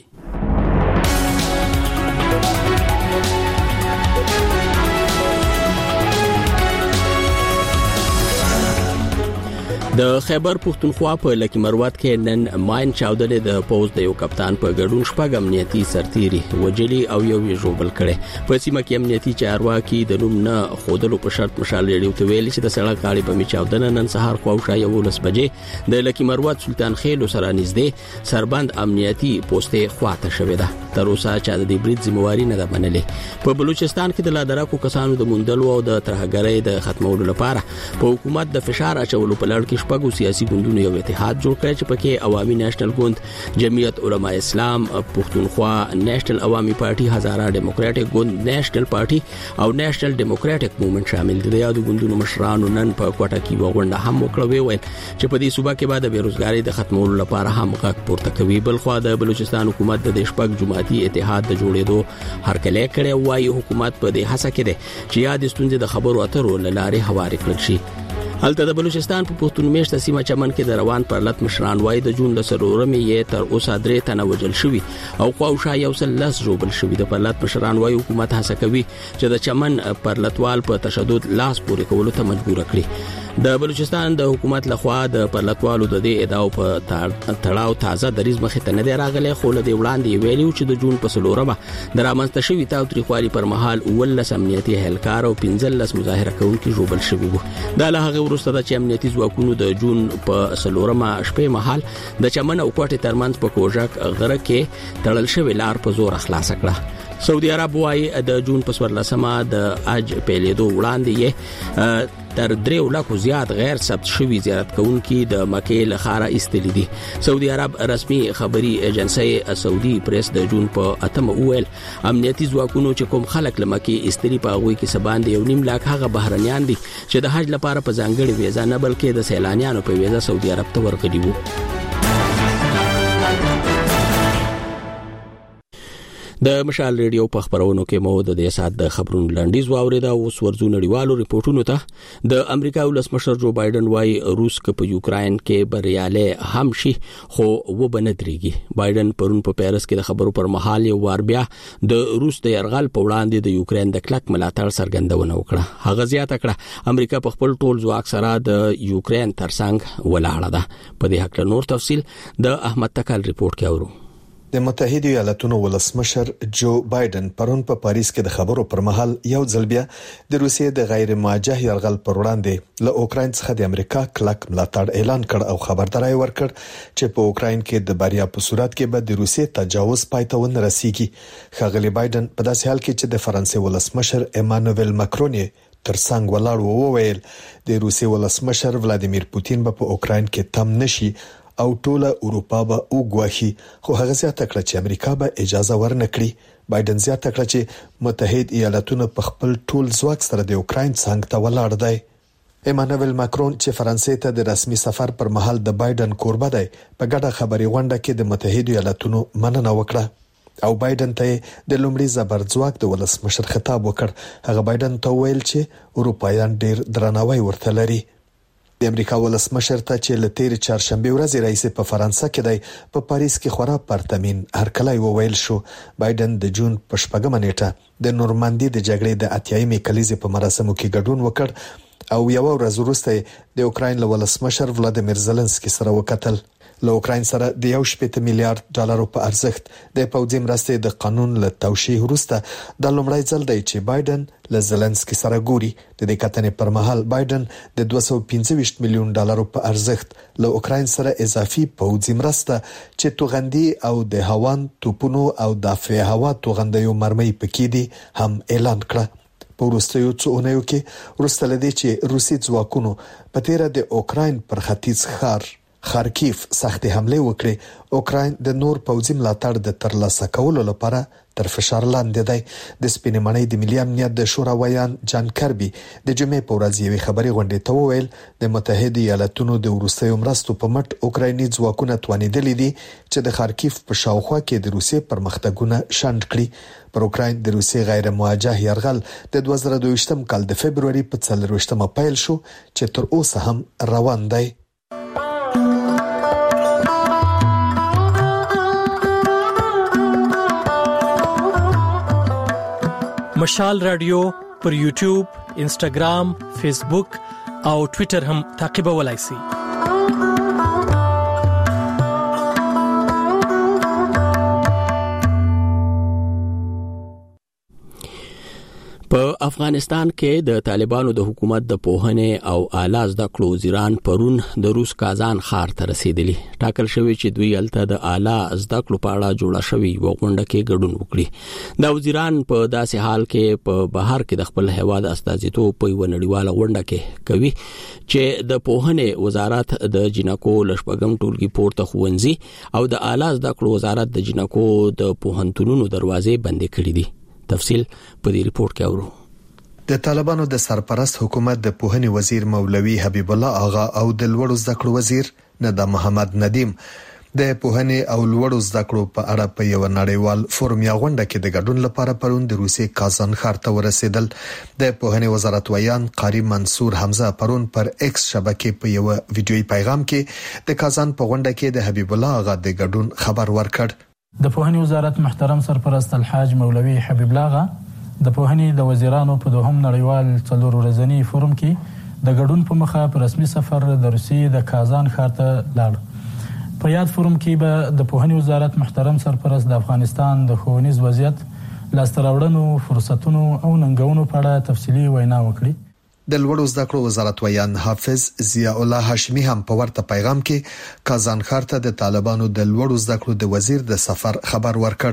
د خیبر پختونخوا په لکی مروت کې نن ماین چاودلې د پوز د یو کپتان په ګډون شپږ امنیتي سرتيري وجلي او یو یې ژوبل کړي. په سیمه کې امنیتي چارواکي د نوم نه خودلو په شرط مشال ریډیو ته ویل چې د سړک غاړې په می چاودنه نن سهار خواوشا یو لس بجې د لکی مروت سلطان خیلو سره نږدې سربند امنیتي پوسټه خواته شوې ده. تر اوسه چې د دې برید ذمہواری نه ده منلې. په بلوچستان کې د لادرکو کسانو د موندلو او د ترهګرۍ د ختمولو لپاره په حکومت د فشار اچولو په لړ کې شپږو سیاسي ګوندونو یو اتحاد جوړ کړی چې پکې عوامي نېشنل ګوند، جمعیت علماء اسلام، پښتونخوا نېشنل عوامي پارټي، هزاره ډیموکراټک ګوند نېشنل پارټي او نېشنل ډیموکراټک موومېنټ شامل دي. د یادو ګوندونو مشرانو نن په کوټه کې وغونډه هم وکړه، ویل چې په دې صوبه کې بعد بیروزګاری د ختمولو لپاره هم غږ پورته کوي. بل خو د بلوچستان حکومت د شپږ جماعتي اتحاد د جوړېدو هرکلی کړی وایي. حکومت په دې هڅه کې دی چې یاد ستونزې د خبرو اترو لارې هوارې کړل شي. هلته د بلوچستان په پښتون میشته سیمه چمن کې د روان پرلط مشران وای د جون د سرورمې یې تر اوسه درې تنه وجل شوی او خواوشا یو سل لس جوړل شوی. د پرلط مشران وای حکومت هڅه کوي چې د چمن پرلطوال په تشدد لاس پورې کولو ته مجبور کړي. د بلوچستان د حکومت لخوا د پرلطوالو د دې ادعاو په تړاو تازه دریز مخې ته نه دی راغلی، خو له دې وړاندې ویلو چې د جون په سلورمه د رامنځته شوي تاوتریخوالي پر مهال ولس امنیتي اهلکار او پنځه لس مظاهره کوونکي جوړل شوي وو. دا له هغه وروسته د امنیتي ځواکونو د جون په سلورمه شپې مهال د چمن او کوټې ترمنځ په کوژک غره کې تړل شوی لار په زور خلاص کړه. سعودي عرب وايي د جون په څوارلسمه د اج پیلېدو وړاندې یې تر دریو لکو زیات غیر ثبت شوي زیارت کوونکي د مکې له ښاره ایستلي دي. سعودي عرب رسمي خبري ایجنسي سعودي پریس د جون په اتمه وویل امنیتي ځواکونو چې کوم خلک له مکې ایستلي په هغوی کې سباندې یو نیم لاک هغه بهرنیان دي چې د حج لپاره په ځانګړې ویزا نه بلکې د سیلانیانو په ویزا سعودي عرب ته ورغلي وو. د مشال ریډیو په خبرونو کې مو د دې سات د خبرونو لنډیز واوریدا. اوس ورځو نړیوالو ریپورتونو ته. د امریکا ولسمشر جو بایدن وايي روس که په یوکرين کې بریاله هم شي خو و بندريږي. بایدن پرون په پیرس کې د خبرو پر مهال یو وار بیا د روس د يرغل په وړاندې د یوکرين د کلک ملاتړ څرګندونه وکړه. هغه زیاته کړه امریکا په خپل ټول ځواک سره د یوکرين ترڅنګ ولاړه ده. په دې حق نور تفصيل د احمد تکل ریپورت کې اورو. د متحده ایالاتونو ولسمشر جو بایدن پرون په پاریس کې د خبرو پر مهال یو ځل بیا د روسیې د غیر موجه یرغل پر وړاندې له اوکرين څخه د امریکا کلک ملاتړ اعلان کړ او خبرداري ورکړ چې په اوکرين کې د بریا په صورت کې به د روسیې تجاوز پاتې ونه رسیږي. ښاغلي بایدن په داسې حال کې چې د فرانسې ولسمشر ایمانوئل ماکرون ترڅنګ ولاړ وو وویل د روسیې ولسمشر ولادیمیر پوتین به په اوکرين کې تم نشي او ټوله اروپا به وګواهي، خو هغه زیاته کړه چې امریکا به اجازه ورنکړي. بایدن زیاته کړه چې متحده ایالاتونه په خپل ټول ځواک سره د اوکرين څنګه ته ولاړ دی. ایمانوئل ماکرون چې فرانسې ته د رسمي سفر پر مهال د بایدن کوربه دی په ګډه خبري غونډه کې د متحده ایالاتونو مننه وکړه او بایدن ته د لومړي زبرځواک د ولسمشر خطاب وکړ. هغه بایدن ته ویل چې اروپایان ډیر درناوی ورته لري. د امریکا ولسمشر ته چې لتیر چهارشنبه ورځ رئیس په فرانسه کې دی په پاریس کې خورا پرتمین هرکلی وویل شو. بایدن د جون په شپږمه نیټه د نورماندي د جګړې د اتیایمې کلیزې په مراسمو کې ګډون وکړ او یو ورځ وروسته د اوکرين ولسمشر ولادیمیر زيلنسکي سره وکتل. له اوکراین سره د یو شپږ میلیارډ ډالرو په ارزښت د پوځي مرستې د قانون له توشیح وروسته د لومړی ځل دی چې بایدن له زيلنسکي سره ګوري. د دې کتنې پر مهال بایدن د دوه سوه پنځه ویشت میلیون ډالرو په ارزښت له اوکراین سره اضافي پوځي مرسته چې توغندي او د هوان توپونو او دافع هوا توغندیو مرمۍ پکې دي هم اعلان کړه. په وروستیو څو اونیو کې وروسته لدی چې روسي ځواکونو په تیره د اوکراین پر ختیځ ښار خارکیف سختې حمله وکړې. اوکراین د نور پوځي ملاتړ د ترلاسه کولو لپاره تر فشار لاندې دی. د سپینمنۍ د ملي امنیت د شورا ویان جان کربي د جمعې په ورځ یوې خبري غونډې ته وویل د متحده ایالاتونو د وروستیو مرستو په مټ اوکرایني ځواکونه توانیدلې دي چې د خارکیف په شاوخوا کې د روسي پرمختګونه شنډ کړي. پر اوکراین د روسي غیر موجه يرغل د دوه زره دوه ویشتم کال د فبرवरी په څلور ویشتمه پیل شو چې تر اوسه هم روان دی. مشال رادیو پر یوټیوب، انسټاګرام، فیسبوک او ټوئیټر هم تعقیبولای شئ. په افغانستان کې د طالبانو د حکومت د پوهنې او اعلی زده کړو وزیران پرون د روس کازان ښار ته رسیدلی. ټاکل شوی چې دوی الته د اعلی زده کړو په اړه جوړه شوی و غونډه کې ګډون وکړي. دا وزیران په داسې حال کې په بهر کې د خپل هیواد استازیتوب په یو نړیواله غونډه کې کوي چې د پوهنې وزارت د جنکو لشپګم ټولګي پورته خوندزي او د اعلی زده کړو وزارت د جنکو د پوهنتونونو دروازې بندې کړې دي. تفصیل په دې ریپورت کې اورو. د طالبانو د سرپرست حکومت د پوهنې وزیر مولوي حبیب الله آغا او د لوړو زده کړو وزیر ندا محمد ندیم د پوهنې او لوړو زده کړو په اړه په یو نړیوال فورم یا غونډه کې د ګډون لپاره پرون د روسي کازان ښار ته ورسېدل. د پوهنې وزارت ویان قاری منصور حمزه پرون پر ایکس شبکې په یو ویډیوي پیغام کې د کازان په غونډه کې د حبیب الله آغا د ګډون خبر ورکړ. د پوهنې وزارت محترم سرپرست الحاج مولوي حبیب الله آغا د پوهنې د وزیرانو په دوهم نړیوال څلور ورځنی فورم کې د ګډون په مخه په رسمي سفر د روسیې د کازان ښار ته لاړ. په یاد فورم کې به د پوهنې وزارت محترم سرپرست د افغانستان د ښوونیز وضعیت، لاسته راوړنو، فرصتونو او ننګونو په اړه تفصیلي وینا وکړي. د لوړو زده کړو وزارت ویان حافظ ضیاء الله هاشمی هم په ورته پیغام کې کازان ښار ته د طالبانو د لوړو زده کړو د وزیر د سفر خبر ورکړ.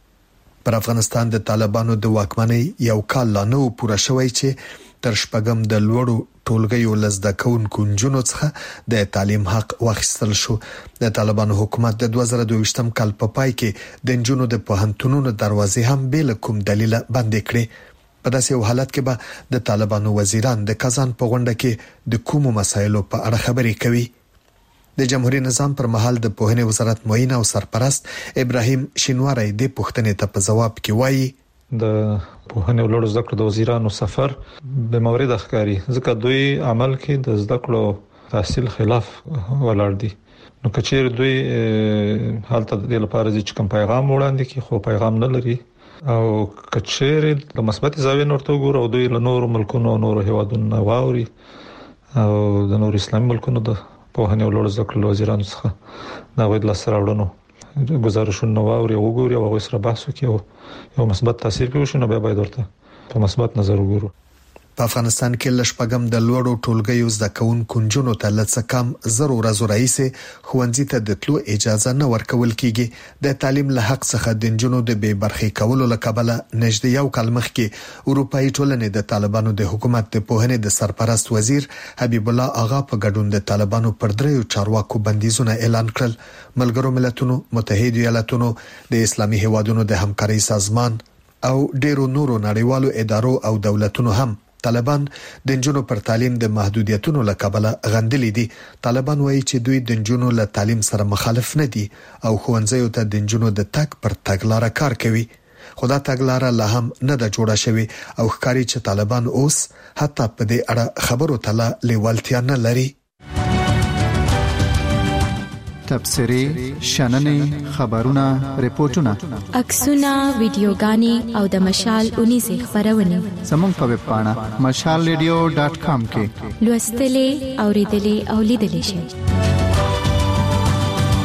پر افغانستان د طالبانو د واکمنۍ یو کال لا نه پوره شوی چې تر شپږم د لوړو ټولګیو لزده کوونکو نجونو څخه د تعلیم حق واخیستل شو. د طالبانو حکومت د دوه زره دوه ویشتم کال په پای کې د نجونو د پوهنتونونو دروازې هم بل کوم دلیل بندې کړې. په داسې یو حالت کې به د طالبانو وزیران د کازان په غونډه کې د کومو مسایلو په اړه خبرې کوي. د جمهوریت نظام پر مهال د پوهنې وزارت معین او سرپرست ابراهیم شینواری د پوښتنې ته په جواب کې وایي د پوهنې او لوړو زده کړو د وزیرانو سفر به مورد ښکاری ځکه دوی عمل کې د زده کړو تحصیل خلاف ولاړ دي. نو کچیر دوی حالت د لپاره چې کوم پیغام وړاندې کی خو پیغام نه لري او کچیر د مثبت زاویې نورته ګور او دوی له نورو ملکونو او نورو هیوادونو واوري او د نور اسلامي ملکونو د پوهنې او لوړو زده کړو وزیرانو څخه دا وایي لاسته راوړنو گزارشونه واوري او وګوري او سره بحث وکړي او یو مثبت تاثیر کوي نو بیا باید ورته په مثبت نظر وګورو. په افغانستان کې لشپګم د لوړو ټولګیو زده کوونکو نجونو ته لڅ کم زرو ورځې رئیسه خوندزي ته د تلو اجازه نه ورکول کیږي. د تعلیم له حق څخه د نجونو د بې برخې کولو لکبله نږدې یو کال مخکې اروپאי ټولنې د طالبانو د حکومت د پوهنې د سرپرست وزیر حبیب الله آغا په ګډون د طالبانو پر دریو چارواکو بندیزونه اعلان کړل. ملګرو ملتونو، متحده ایالاتونو، د اسلامي هیوادونو د همکارۍ سازمان او ډیرو نورو نړیوالو ادارو او دولتونو هم طالبان د نجونو پر تعلیم د محدودیتونو لکبله غندلې دي. طالبان وایي چې دوی د نجونو له تعلیم سره مخالف نه دي او ښوونځیو ته د نجونو د تګ پر تګلارې کار کوي. خو دا تګلارې لا هم نه ده جوړه شوې او ښکاري چې طالبان اوس حتی په دې اړه خبرو ته لا لیوالتیا نه لري. تبصرې، شننې، خبرونه، ریپورتونه، عکسونه، ویډیوګانې او د مشال اونیزه خبرونه زموږ په ویب پاڼه مشال ریډیو ډاټ کام کې لوستلې، اوریدلې او لیدلې شئ.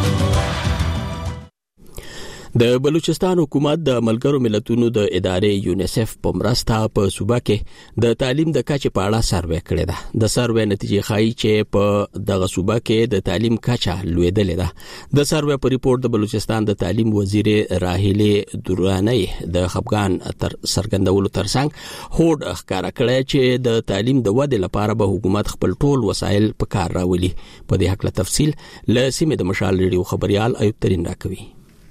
د بلوچستان حکومت د ملګرو ملتونو د ادارې یونیسف په مرسته په صوبه کې د تعلیم د کچې په اړه سروې کړې ده. د سروې نتیجې ښایي چې په دغه صوبه کې د تعلیم کچه لوړېدلې ده. د سروې په ریپورت د بلوچستان د تعلیم وزیر راهیلې درانی د خپګان تر سرګندولو ترڅنګ هوډ ښکارا کړی چې د تعلیم د ودې لپاره به حکومت خپل ټول وسایل په کار راولي. په دې حق له تفصیل له سیمې د مشال ریډیو خبريال ایوب ترين راکوي.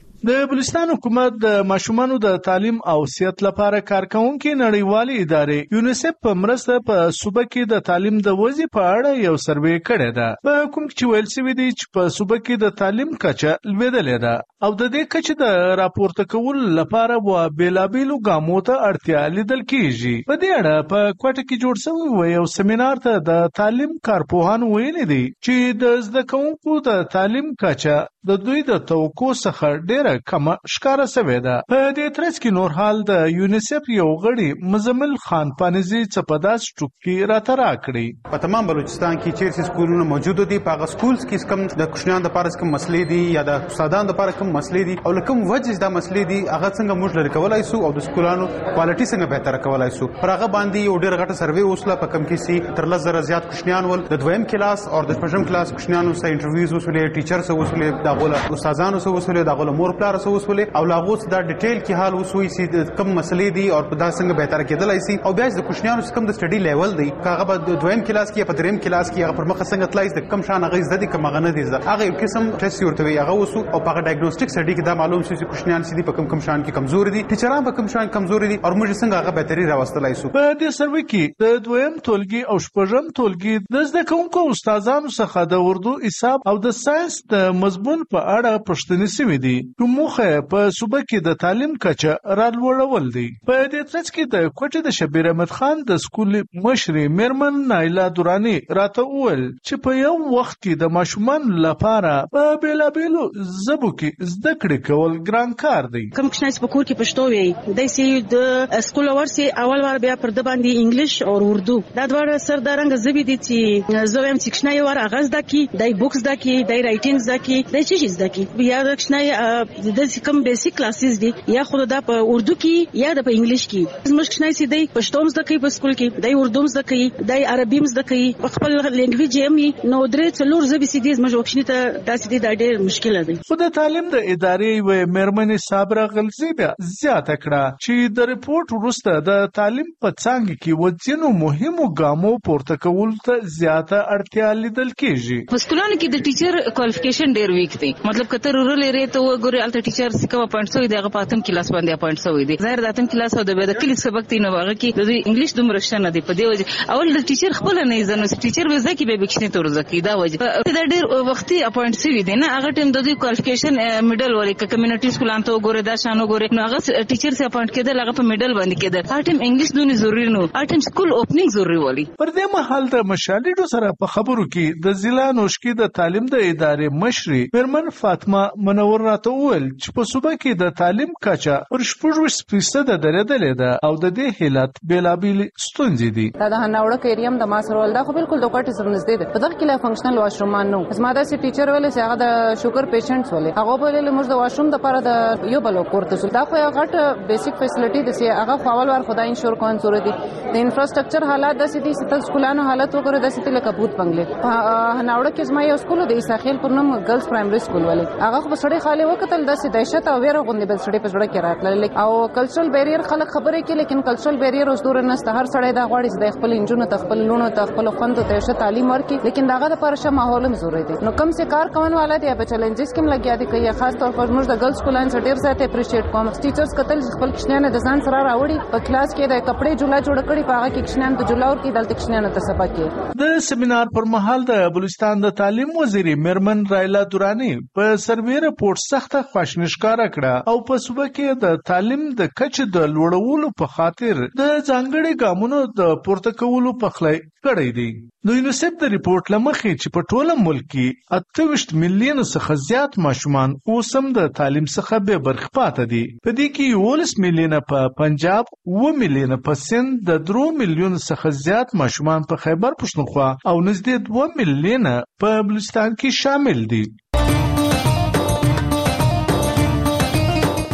د بلوچستان حکومت د ماشومانو د تعلیم او صحت لپاره کارکونکو نړیوالې ادارې یونیسف په مرسته په صوبه کې د تعلیم د وضعیت په اړه یو سروې کړی ده. په کوم چې ویل شوی دی چې په صوبه کې د تعلیم کچه لوړېدلې ده او د دې کچې د راپورته کولو لپاره و بیلابیلو ګامو ته اړتیا لیدل کیږي. په دې اړه په کوټه کې جوړ شوی یو سیمینار ته د تعلیم کارپوهان ویلي دي چې د زده کوونکو د تعلیم کچه د دوی د توقع څخه ډېر کم ښکارا شوې ده. په دې ترڅ کې نور حال د یونیسف یو غړي مزمل خان پانیزي چپداس ټوکی راته راکړي. په تمام بلوچستان کې چیرې سکولونه موجود دي، په هغه سکولز کې کم د کوشنیانو لپاره کوم مسلې دي یا د استادانو لپاره کوم مسلې دي او لکم وجه دا مسلې دي هغه څنګه موږ لري کولای شو او د سکولانو کوالټي څنګه بهتر کولای شو. پر هغه باندې یو ډېر غټه سروې وسله په کم کې سي تر لس زره زیات کوشنیان ول د دویم کلاس او د پنځم کلاس کوشنیانو سره انټرویوز وسولې، ټیچر سره وسولې، دا غوله استادانو سره وسولې، دا غوله مور پلار سره وسولې او لاغوس دا ډیټیل کې حال وسوي سي کم مسلې دي او دا څنګه بهتر کېدلای سي او بیا د کوشنیانو څخه د سټډي لیول دی هغه په دویم کلاس کې په دریم کلاس کې هغه پر مخ څنګه تلای د کم شان غي زده کم غنه دي هغه یو قسم ټیسټ ورته هغه وسو او په ډایګنوستیک سټډي کې دا معلوم شي چې کوشنیان سي په کم کم شان کې کمزوري دي، ټیچران په کم شان کمزوري دي او موږ څنګه هغه بهتري راوستلای سو. په دې سروې کې د دویم ټولګي او شپږم ټولګي د زده کوونکو استادانو څخه د اردو، حساب او د ساينس د مضمون په اړه پوښتنې شوې دي. موخه په صوبه کې د تعلیم کچه راولول دي. په دې ترڅ کې د کوټه د شبیر احمد خان د سکول مشر میرمن نایلا دورانی راته وویل چې په یو وخت کې د ماشومان لپاره په بیلابیلو زبو کې زده کړې کول ګران کار دی. کوم کښناس په کور کې پښتو وي د سي د سکول ورسي اول وار بیا پر د باندې انګلیش او اردو دا دواړه سردارنګ زبې دي چې زه هم کښنای ور اغاز دکی دای بوکس دکی دای رائټینګ دکی دای چی چیز دکی بیا کښنای د کوم بیسیک کلاسز دي یا خو دا په اردو کې یا د په انګلیش کې زموږ کښنای سي دی پښتو زده کوي په سکول کې دای اردو زده کوي دای عربي زده کوي خپل لنګویج یې نو درې څلور زبې سي دي زموږ وښنی ته داسې دي دا ډېر مشکل دی. خو د تعلیم د ادارې و میرمنې صابره غلزی بیا زیاته کړه چې د ریپورت وروسته د تعلیم په څنګه کې وځینو مهمو ګامو پورته کول ته زیاته اړتیا لیدل کیږي. په سکولانو کې د ټیچر کوالیفیکیشن ډېر ویک دی، مطلب کته رورل ایریا ته وګورئ الته ټیچر سکه پوینټ سوی دغه پاتم کلاس باندې پوینټ سوی دی ظاهر داتم کلاس او د کلی سبق دی نو هغه کې د انګلیش دومره شته نه دی په دی وجه اول د ټیچر خپل نه زنه ټیچر وځي کې به بکشنه تور ځکه دا وجه دا ډېر وختي اپوینټ سوی دی نه هغه ټیم د دوی کوالیفیکیشن میډل وري ک کمیونټي سکول انته وګوره دا شانو ګوره نو هغه ټیچر سي اپوینټ کېدل هغه په میډل باندې کېدل هر ټیم انګلیش دونی ضروري نو هر ټیم سکول اوپننګ ضروري ولي. پر دې مهال د مشالډو سره په خبرو کې د ضلع نوشکی د تعلیم د ادارې مشري میرمن فاطمه منور راته وویل چې په صوبه کې د تعلیم کچه پر شپږ فیصد درېدلې ده او د دې حالت بیلابیل ستونزې دي. دا د هناوړه کېریم د ماسرول دا خو بالکل د کوټې سره نږدې ده په دغه کې لا فنکشنل واشرومان نو اسما دا سي ټیچر ولې هغه د شوګر پیشنټس ولې هغه په موږ د واشروم د لپاره د یو بل کوړته سو دا خو یو غټ بیسیک فیسیلیټي د سي هغه خپل ور خدای انشور کون ضرورت دي د انفراستراکچر حالات د سيتي ستل سکولانو حالت وګوره د سيتي لکه بوت بنگلې هناوړه کې اسما یو سکول د اساخیل پر نوم ګرلز پرایمري سکول ولې هغه خو سړی خاله وکتل د سي دهشت او ویره غوندې بل سړی په جوړه کې راتلل او کلچرل بیریر خلک خبرې کوي لیکن کلچرل بیریر اوس دور نه ست هر سړی دا غواړي د خپل انجونو ته خپل لونو ته خپل خوند ته شه تعلیم ورکړي لیکن داغه د پرشه ماحول هم ضروري دي نو کم سي کار کوون والا دی په چیلنجز کې لګیا دي کوي خاص طور پر موږ د ګرلز سکولان سره ډیر زیات اپریشیټ کوم ټیچرز کتل خپل کښنانه د ځان سره راوړي په کلاس کې د کپڑے جوړه جوړ کړي په هغه کې کښنان د جوړاور کې دلته کښنانه ته سبق کې د سیمینار پر مهال د بلوچستان د تعلیم وزیر میرمن رایلا دورانی په سروې رپورت سخته خواشنشکاره کړه او په صوبه کې د تعلیم د کچې د لوړولو په خاطر د ځانګړي ګامونو د پورته کولو په خلای کړی دی. د یونیسف د ریپورت لمخې چې په ټوله ملک کې اته ویشت میلیون څخه زیات ماشومان اوس هم د تعلیم څخه بې برخې پاتې دي. په دې کې یولس میلیونه په پنجاب، اوه میلیونه په سند، د درو میلیون څخه زیات ماشومان په خیبر پښتونخوا او نږدې دوه میلیونه په بلوچستان کې شامل دي.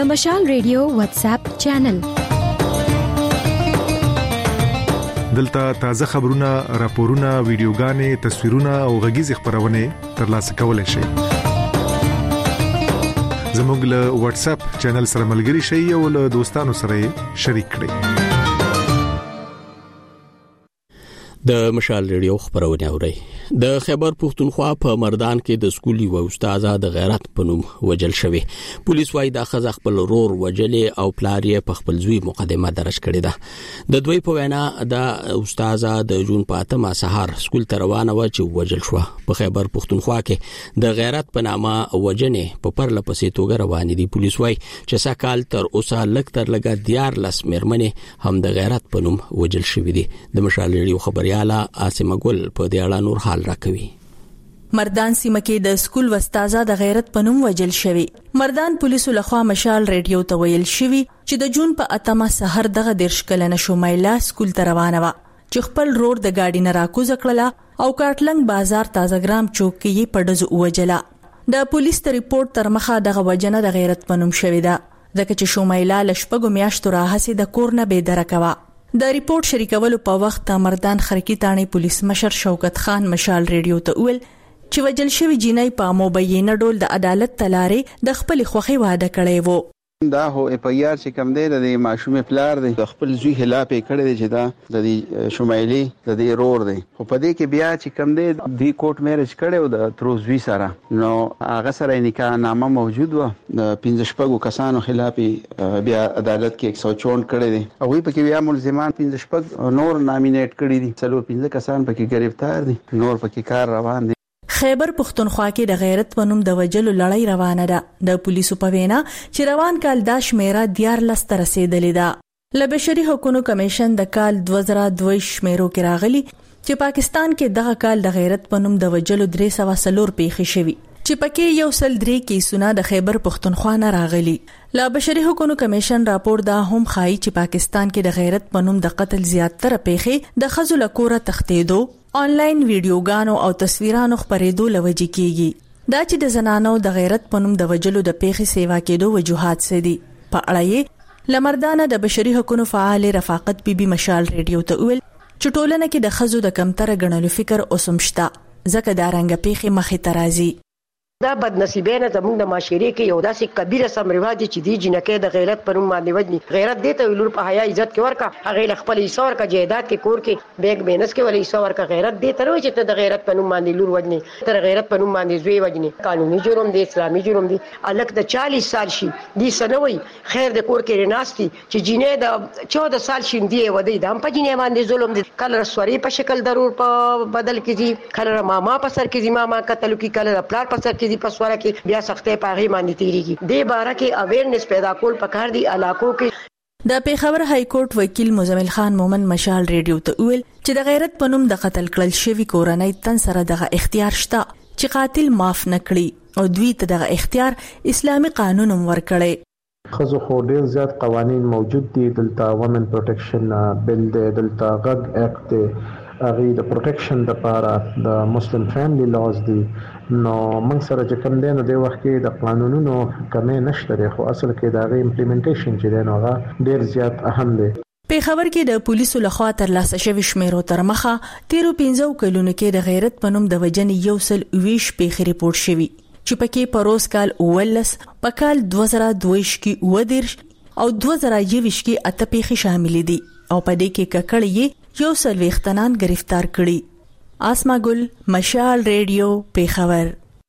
د مشال ریډیو واتس اپ چینل. دلته تازه خبرونه، راپورونه، ویډیوګانې، تصویرونه او غږیز خبرونه ترلاسه کولای شئ. زموږ له واتس اپ چینل سره ملګري شئ او له دوستانو سره شریک کړئ. د مشال ریډیو خبرونه اورئ. د خیبر پختونخوا په مردان کې د سکولي و استاد د غیرت پنوم وجل شوی. پولیس وايي د خزخ خپل رور وجلې او پلاری په خپل زوی مقدمه درج کړې ده. د دوی په وینا د استاد د جون په اتمه سهار سکول ته روانه و چې وجل شو. په خیبر پختونخوا کې د غیرت په نامه وجنې په پرله پسې توګه روان دي. پولیس وايي چې سکهال تر اوسه لک تر لګا دیار لاس مرمنې هم د غیرت پنوم وجل شوی دي. د مشال ریډیو خبرياله آسمه ګل په دې اړه نور حال راکوي. مردان سیمه کې د سکول وستازه د غیرت پنوم وجل شوی. مردان پولیسو لخوا مشال ریډیو ته ویل شوی چې د جون په اتمه سحر دغه دیرش کلنه شومایلا سکول ته روانه و چې خپل رور د گاډي نه راکوز کړله او کاټلنګ بازار تازهګرام چوک کې پډز وجلا. د پولیس ته ریپورت تر مخه دغه وجنه د غیرت پنوم شوی ده ځکه چې شومایلا لشپګو میاشتو راهسي د کور نه بې درکوا. د ریپورت شریکولو په وخت مردان خرکی تانی پولیس مشر شوکت خان مشال ریډیو ته ویل چې وجل شوی جینۍ په مبینه ډول د عدالت تلارې د خپل خوخي واده کړی وو. دا هو اف ای آر چې کوم دی د معشومې پلار دی د خپل زوی خلاف کړی دی چې دا د شمایلی د دې رور دی. خو په دې کې بیا چې کوم دی د کوټ میرج کړو د تروزوی سره نو هغه سره نکاح نامه موجود و د پنځه شپږو کسانو خلاف بیا عدالت کې ایک سو چون کړی دی. هغه په کې بیا ملزمان پنځه شپږ نور نامینیټ کړی دي. څلور پنځه کسان په کې گرفتار دي. نور په کې کار روان دي. خیبر پختونخوا کې د غیرت پنوم د وجلو لړۍ روانه ده. د پولیسو په وینا چې روان کال د شمیره دیار لست رسیدلې ده. ل بشري حقوقو کمیشن د کال دوه زره دوه شمیرو کې راغلي چې پاکستان کې دغه کال د غیرت پنوم د وجلو درې سوه څلور پیښې شوي چې پکې یو سل درې کیسونه د خیبر پختونخوا نه راغلي. ل بشري حقوقو کمیشن راپور دا هم خایي چې پاکستان کې د غیرت پنوم د قتل زیاتره پیښې د خزو لکوره تختیدو، آنلاین ویډیوګانو او تصویرانو خبرېدو لوجي کیږي. دا چې د زنانو د غیرت پنوم د وجلو د پیښې سیوا کېدو وجوهات سدي. په اړه لمردانه د بشري حقوقو فعال رفاقت بيبي مشال ریډیو ته ویل چې ټولنه کې د خزو د کمتر غنلو فکر اوسمشتا ځکه دا رنګ پیښې مخې ترازي. دا بدنصیبانه زموږ د معاشري کې یو داسې کبیره سم رواج چې دی جنکه د غیرت پرم باندې وجني. غیرت دې ته ویلور په حیا عزت کې ورکا هغه خپل ایثار کا جیدات کې کور کې بیگ بینس کې ولې ایثار کا غیرت دې ته وایي چې ته د غیرت پرم باندې لور وجني تر غیرت پرم باندې زوی وجني. قانوني جرم دی، اسلامي جرم دی. الک د چالیس سال شي دي سنوي خیر د کور کې رناستي چې جینې د چودہ سال شي دی ودی د هم په جینې باندې ظلم دي. کله سوري په شکل ضرور په بدل کې دي، کله ماما په سر کې دي ماما قتل کی، کله پلار په سر کې دي په سوره کې بیا سختې پاغي باندې تیریږي. دې باره کې اویرنس پیدا کول پکار دي علاقو کې. د پیښور های کورټ وکیل مزمل خان مومن مشال ریډیو ته ویل چې د غیرت پنوم د قتل کړل شوی کورنۍ تن سره دغه اختیار شته چې قاتل معاف نکړي او دوی ته دغه اختیار اسلامي قانون ورکړي. خزو خو ډیر زیات قوانین موجود دي. دلته وومن پروټیکشن بل دی، دلته غږ اکټ دی، هغه د پروټیکشن لپاره د مسلم فیملی لاز دي. نو موږ سره چې کوم دی نو د وخت کې د قانونونو کمې نشته، خو اصل کې د هغه امپلیمنټیشن چې دی نو هغه ډیر زیات اهم دی. پیښور کې د پولیسو لخوا تر لاسه شوی شمیرو تر مخه تیرو پنځو کلونو کې د غیرت پنوم د وجنې یو سل ویش پیښې ریپورت شوی چې پکې پروس کال اولس په کال دوه زره دوه کې ودیرش او دوه زره یوش کې اته پیښې شامل دي او په دې کې ککړې یو سل وختنان گرفتار کړي. آسما ګل، مشال ریډیو، پیښور.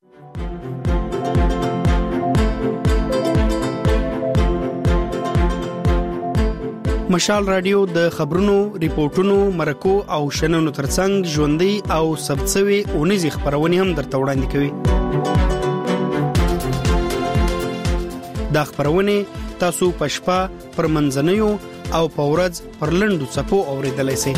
مشال رادیو د خبرونو، ریپورتونو، مرکو او شننو ترڅنګ ژوندۍ او سبڅوي اونیزي خبرونه هم درته وړاندې کوي. دا خبرونه تاسو پښپا پر منځنیو او پورز پر لندو صفو اوریدلای شئ.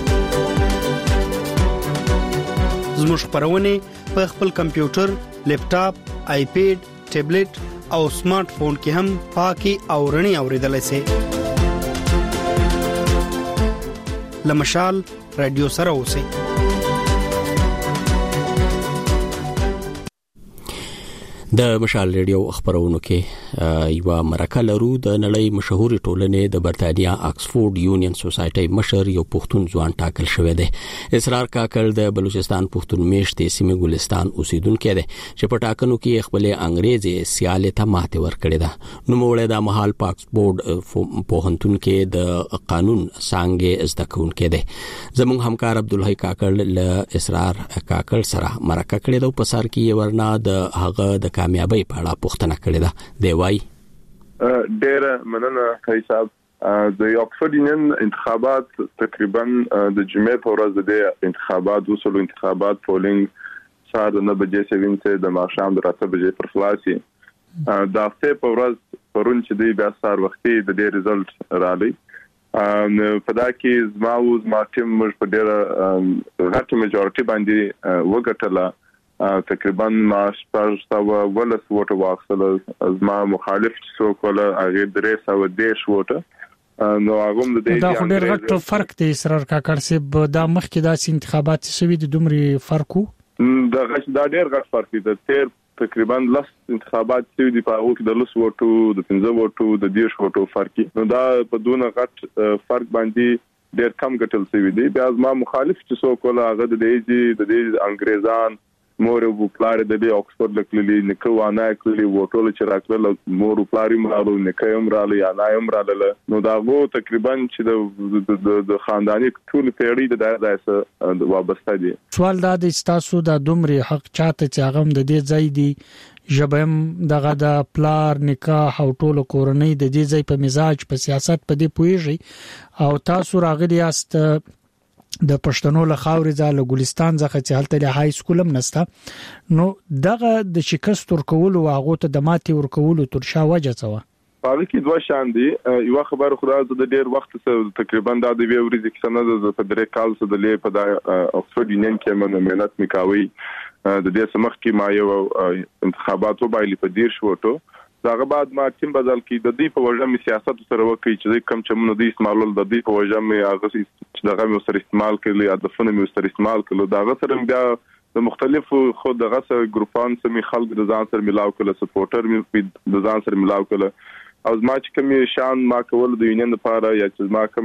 زموږ خبرونه په خپل کمپیوټر، لیپټاپ، آیپیډ، ټابلیټ او سمارټ فون کې هم پاکي او رڼي اوریدلای شئ. لمشال رادیو سره اوسئ. د مشال ریډیو خبرونو کې یو مرکه لرو د نړۍ مشهور ټولنې د برتانیا آکسفورد یونین سوسایټي مشر یو پښتون ځوان ټاکل شوی دی. اسرار کاکل د بلوچستان پښتون میشتې سیمه ګلستان اوسیدونکو دی چې په ټاکنو کې خپل انګریزي سیاله ته ماته ورکړې ده. نو موږ د محل آکسفورد پوهنتون کې د قانون څنګه زده کوونکو دی. زموږ همکار عبدالحی کاکل له اسرار کاکل سره مرکه کړې ده په سر کې ورنا د هغه د کامیابی په اړه پوښتنه کړې ده. دی وايي ډېر مننه حساب د آکسفورد یونین انتخابات تقریبا د جمعې په ورځ د انتخابات وسلو انتخابات پولینګ سهار د نه بجې سوینته د ماښام د راته بجې پر خلاصي د هفته په ورځ پرون چې دی بیا سهار وختي د دې ریزلټ رالی په دا کې زما او زما ټیم موږ په ډېر غټه میجورټي باندې وګټله. تقریبا ما شپږ سوه ولس ووټ واخیستل. زما مخالف څو کوله هغه درې سوه دېرش ووټ. نو هغه د دې دا خو ډېر غټ فرق دی اسرار کاکړ صاحب. دا مخکې داسې انتخابات شوي د دومره فرق وو؟ دا غټ دا ډېر غټ فرق دی. د تیر تقریبا لس انتخابات شوي دي په هغه کې د لس ووټو د پنځه ووټو د دېرش ووټو فرق. نو دا په دونه غټ فرق باندې ډېر کم ګټل شوی دی. بیا زما مخالف چې څو کوله هغه د دې د دې انګریزان مور او پلار د دې آکسفورد لکلي نکو وانه کلی وټول چې راکړل مور او پلار یې مرالو نکایم رااله یا نایم رااله. نو دا وو تقریبا چې د د خاندانی ټول پیړۍ د دایسه د وابسته دي. سوال دا د تاسو د دومره حق چاته چې هغه د دې ځای دی ژبم دغه د پلار نکاح او ټول کورنۍ د دې ځای په مزاج په سیاست په دې پويږي او تاسو راغلی است د پښتنو له خاورې ځاله ګلستان ځخه چې هلته له های سکول هم نسته. نو دغه د شکست ورکول او هغه ته د ماتي ورکول تر شا وجه څه و؟ پاره کې دوه شان دي. یو خبر خدای د ډېر وخت څخه تقریبا د دې ورځې کې سند د فدرال کال څخه د لې په د آکسفورد یونین کې من مهنت میکاوي د دې سمخ کې ما یو انتخابات وبایلی په ډیر شوټو. داغه بعد ما ټیم بدل کی د دې په وجه می سیاست سره وکړي چې کم چې موږ د استعمالول د دې په وجه می هغه چې دغه مو سره استعمال کړي یا د فن مو سره استعمال کړي داغه سره بیا د مختلفو خود دغه سره ګروپان سره می خلک د ځان سره ملاو کړي سپورټر می د ځان سره ملاو کړي او زما چې کوم شان ما کول د یونین لپاره یا چې ما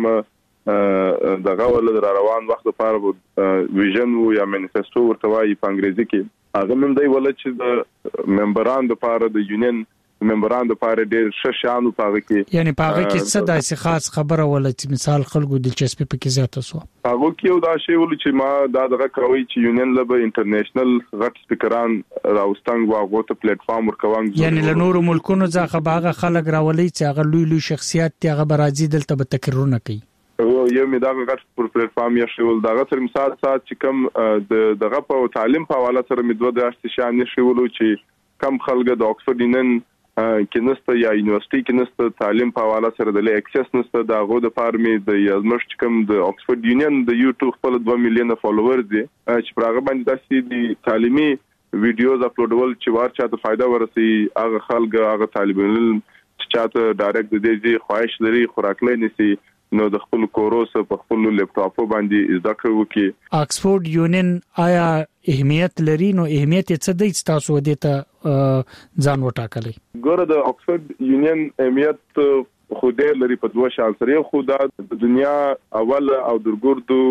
کوم دغه ول را روان وخت لپاره ویژن یا مانیفستو ورته وایي په انګریزي کې هغه من دی ول چې د ممبران لپاره د یونین ممبران د پاره ډېر ششانو پاره کې یعنی پاره کې څه داسې خاص خبره ولا چې مثال خلکو دلچسپي پکې زیاته سو هغه کې یو دا شی ول چې ما دا دغه کوي چې یونین لبه انټرنیشنل غټ سپیکران راوستنګ واغو ته پلیټ فارم ورکوان یعنی له نورو ملکونو ځخه باغه خلک راولي چې هغه لوی لوی شخصیت ته هغه برازي دلته به تکررونه کوي. یو می دا غټ پر پلیټ فارم یې شول دا غټ مثال سات چې کوم د دغه په تعلیم په حواله سره می دوه داشت شان شول چې کم خلک د آکسفورد یونین کې نسته یا یونیورسيټي کې نسته تعلیم په حواله سره د اکسس نسته دا غو د فارمي د یازمش کوم د آکسفورد یونین د یوټیوب خپل دوه میلیونه فالوورز دي چې پرغه باندې داسې دي تعلیمي ویډیوز اپلوډول چې ورچا ته فائدہ ورسي هغه خلک هغه طالب علم چې چاته ډایرکټ د دې خواهش لري خوراکلې نسی نو د خپل کوروس په خپل لپټاپ باندې زده کوي کې آکسفورد یونین آیا اهمیت لري نو اهمیت څه دی تاسو ودې ته ځان وټاکلې ګوره د آکسفورد یونین اهمیت خو ډېر لري په دوه شان سره خو د دنیا اول او درګردو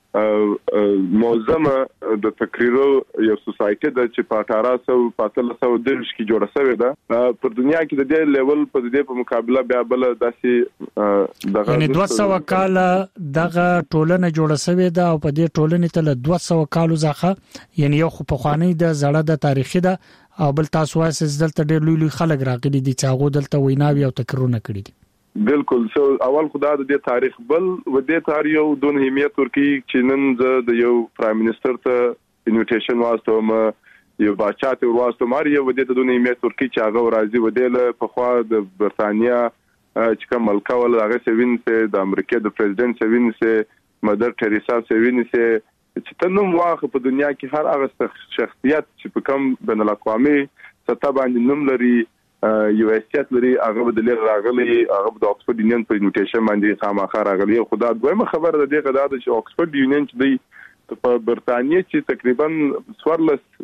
موزمه د تقریرو یو سوسایټي د چې په اټھارہ سو پاتل سو دلش کې جوړه شوې ده په دنیا کې د دې لیول په دې په مقابله بیا بل داسې دغه یعنی دوه سوه کال دغه ټولنه جوړه شوې ده او په دې ټولنې ته له دوه سوه کالو ځخه یعنی یو خو په خواني د زړه د تاریخي ده او بل تاسو واسه دلته ډېر لوی لوی خلک راغلي دي چې هغه دلته ویناوي او تکررونه کړی دي. بالکل سو اول خدا د دې تاریخ بل و دې تاریخ یو دون اهمیت ورکی چې نن د یو پرایم منسٹر ته انویټیشن واسطه ما یو بچاته واسطه ماری و دې دون اهمیت ورکی چې هغه راځي و دې له په خوا د برتانیا چې کوم ملکه ول هغه سوین سه د امریکا د پریزیدنت سوین سه مدر ټریسا سوین سه چې تنوم واخه په دنیا کې هر هغه شخصیت چې په کوم بین الاقوامي سطح باندې نوم لري یو اسیات لري هغه د لیر راغلي هغه د آکسفورد یونین په انویټیشن باندې خامخا راغلي خدا دویمه خبره ده دغه د چې آکسفورد یونین چې د برتانیې چې تقریبا سوارلس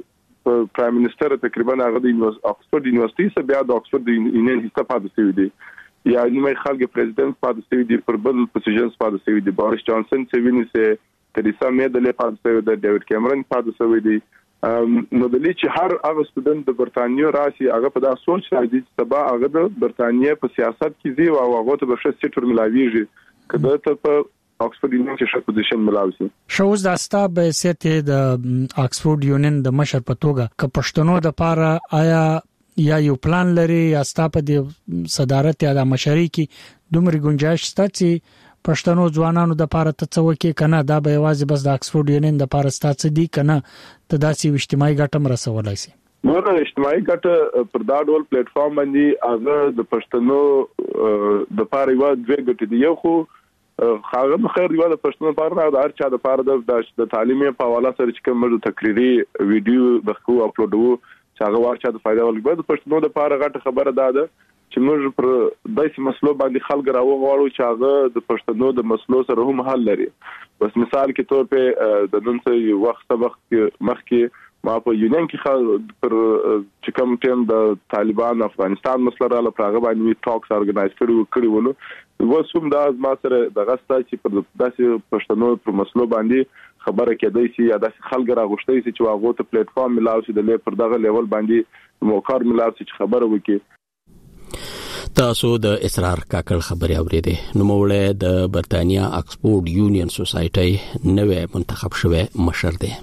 پرایم منسٹر تقریبا هغه د اکسفورد یونیورسيټي څخه بیا د اکسفورد یونین حصہ پاتې شوی دی یا نیمه خلک پریزیدنت پاتې شوی دی پر بل پوزیشنز پاتې شوی دی بوریس جانسن چې ویني سه تریسا مې د لې پاتې شوی دی ډیوډ کیمرون پاتې شوی دی نو د لې چې هر هغه سټوډنټ د برتانیې راشي هغه په دا سوچ راځي چې سبا هغه د برتانیې په سیاست کې دی او هغه ته به ښه سیټر ملاويږي کله ته په اکسفورد یونین کې ښه پوزیشن ملاوي شوز د استاب سیته د اکسفورد یونین د مشر په توګه ک پښتنو د پاره آیا یا یو پلان لري یا ستاپ د صدارت یا د مشرۍ کې دومره گنجائش شته چې پښتنو ځوانانو د پاره تڅوکې کنه دا به واځي بس د اکسفورد یونین د پاره ستاسو دی کنه ته داسې اجتماعي ګټه مرسولای شي نو د اجتماعي ګټه پر دا ډول پلیټ فارم باندې هغه د پښتنو د پاره یو دوه ګټې دی یو خو خاغه خیر یو د پښتنو لپاره د هر چا د پاره د تعلیمي په حواله سره چې کوم تقریری ویډیو د خو اپلوډو چې هغه ورچا د فائدہ ولګي د پښتنو د پاره غټه خبره ده چې موږ پر داسې مسلو باندې خلک راوغواړو چې هغه د پښتنو د مسلو سره هم حل لري بس مثال کې تور په د نن څه وخت سبق مخکې ما په یونین کې پر چې کوم ټیم د طالبان افغانستان مسله را لپاره باندې ټاکس ارګنایز کړو کړی ولو وسوم دا ما سره د غستا چې پر داسې پښتنو پر مسلو باندې خبره کېدای شي یا داسې خلک راغوښتي چې واغو ته پلیټ فارم ملاوي چې د لې پر دغه لیول باندې موکار ملاوي چې خبره وکړي تاسو د اسرار کاکل خبري اوریدې نو موړه د برتانیا اکسفورد یونین سوسایټي نوې منتخب شوه مشر دی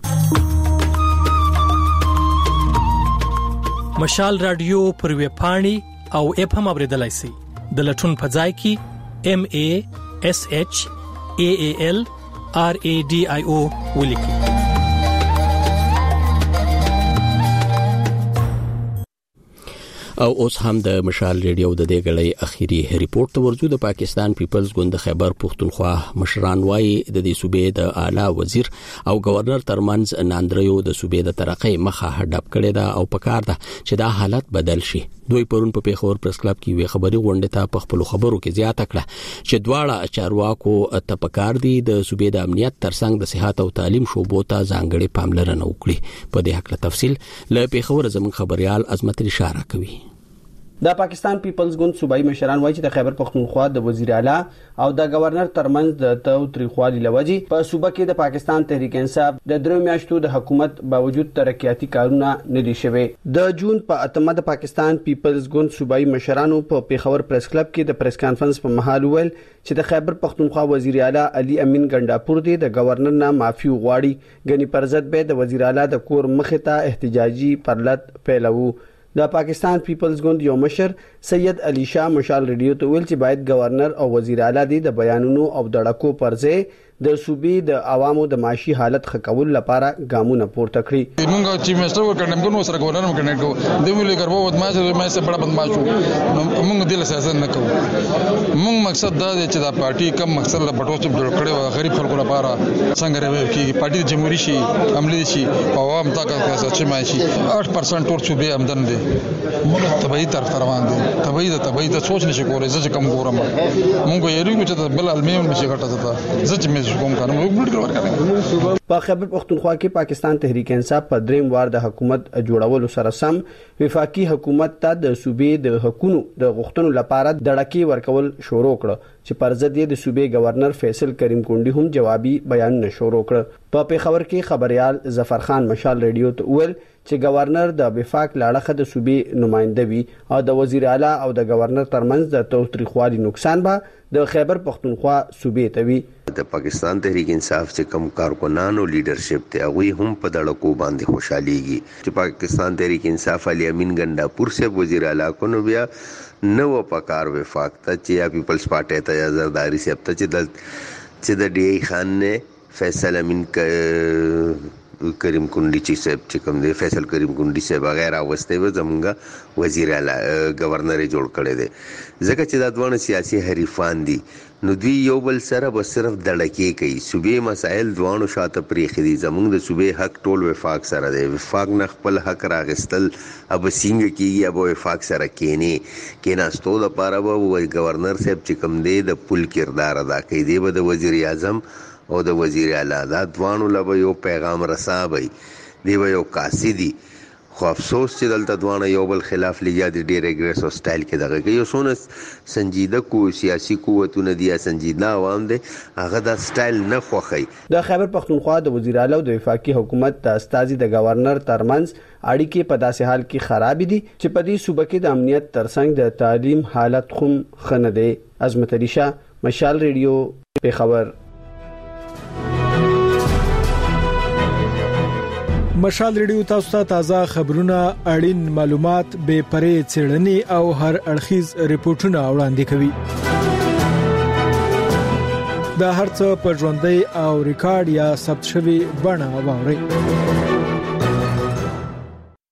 مشال رادیو پر وی پاڼي او اپ هم اوریدلای شئ د لټون په ځای کې ام ا اس اچ ا ا ال ار ا ډي آی او ولیکئ او اوس هم د مشال ریډیو د دې غړې اخیری ریپورت ته ورځو د پاکستان پیپلز ګوند خیبر پختونخوا مشران وايي د دې صوبې د اعلی وزیر او گورنر ترمنځ ناندریو د صوبې د ترقۍ مخه هډب کړي دا او پکار ده چې دا حالت بدل شي دوی پرون په پیښور پریس کلب کې وی خبري غونډه ته په خپل خبرو کې زیاته کړه چې دواړه چارواکو ته پکار دي د صوبې د امنیت ترڅنګ د صحت او تعلیم شوبو ته ځانګړي پاملرنه وکړي په دې حق له تفصیل له پیښور زموږ خبريال عظمت اشاره کوي د پاکستان پیپلز ګوند صوبایي مشران وایي چې د خیبر پختونخوا د وزیر اعلی او د گورنر ترمنځ د توتریخوالي لوجي په صوبه کې د پاکستان تحریک انصاف د درو میاشتو د حکومت باوجود ترقیاتي کارونه نه دي شوي د جون په اتمه د پاکستان پیپلز ګوند صوبایي مشرانو په پیښور پریس کلب کې د پریس کانفرنس په محل ویل چې د خیبر پختونخوا وزیر اعلی علي امین ګنڈاپور دی د گورنر نه معافي غواړي غني پرزت به د وزیر اعلی د کور مخه ته احتجاجي پرلط پیلو د پاکستان پیپلز ګوند یو مشر سید علي شاه مشال ریډیو ته ویل چې باید گورنر او وزیر اعلی د بیانونو او دړکو پرځه د صوبې د عوامو د معاشي حالت خکول لپاره ګامونه پورته کړی موږ چې مستر ورکړم کوم سره گورنر مو کنه کو د ویلې ګربو بدمعاش مې سره بڑا بدمعاش موږ د سیاست نه کوو موږ مقصد دا دی چې دا پارټي کم مقصد له پټو چې جوړ کړي و غریب خلکو لپاره څنګه راوي چې پارټي د جمهوریت شي عملی شي او عوام طاقت کې چې ماشي آठ پرسنټ ټول صوبې آمدن دي تبعی طرف روان دي تبعی د تبعی د سوچ نشي کولای چې کم ګورم موږ یې ریږو چې بل علمي نشي غټه ده زه چې په خیبر پختونخوا کې پاکستان تحریک انصاف په دریم وار د حکومت جوړولو سره سم وفاقي حکومت ته د صوبې د حکومت د غوښتنو لپاره دړکی ورکول شروع کړ چې پرځد یې د صوبې گورنر فیصل کریم کونډي هم جوابي بیانونه شروع کړ په پیښور کې خبريال ظفر خان مشال ریډیو ته ویل چې گورنر د وفاق لاړه د صوبې نمائنده وي او د وزیر اعلی او د گورنر ترمنځ د توتریخوالي نقصان به د خیبر پختونخوا صوبې ته وي د پاکستان تحریک انصاف چې کم کارکنانو لیډرشپ ته هغه هم په دړکو باندې خوشاليږي چې پاکستان تحریک انصاف علي امین ګنڈاپور سے وزیر اعلی کو نو بیا نو پکار وفاق ته چې پیپلز پارټي ته زرداری سے ته چې د چې د ډي خان نے فیصل امین کریم کونډي چې صاحب چې کوم دی فیصل کریم کونډي سے بغیر اوسته و زمونږ وزیر اعلی گورنر جوړ کړي دي ځکه چې دا دوه سیاسي حریفان دي نو دوی یو بل سره به صرف دړکی کوي صوبې مسائل دوانو شاته پریخي دي زمونږ د صوبې حق ټول وفاق سره دی وفاق نه خپل حق راغستل اب سینګ کیږي اب وفاق سره کینی کیناستو د پاره به گورنر صاحب چې کوم دی د پل کردار ادا کوي دی به د وزیر اعظم او د وزیر اعلی دا دوانو لبه یو پیغام رسابي دی یو قاصدي خو افسوس چې دلته دوانه یو بل خلاف لګیا دي ډېر اګریسو سټایل کې دغه کې یو سونه سنجیده کو سیاسي قوتونه دي سنجیده عوام دي هغه د سټایل نه خوخی. د خیبر پختونخوا د وزیر اعلی او د وفاقي حکومت د استازي د گورنر ترمنځ اړیکې په داسې حال کې خراب دي چې په دې صوبه کې د امنیت ترڅنګ د تعلیم حالت خون خنه دی. عظمت علي شاه، مشال ریډیو، پیښور. مشال ریډیو تاسو ته تازه خبرونه، اړین معلومات، بې پرې څېړنې او هر اړخیز ریپورتونه وړاندې کوي. دا هرڅه په ژوندۍ او ریکارډ یا ثبت شوی بڼه واورئ.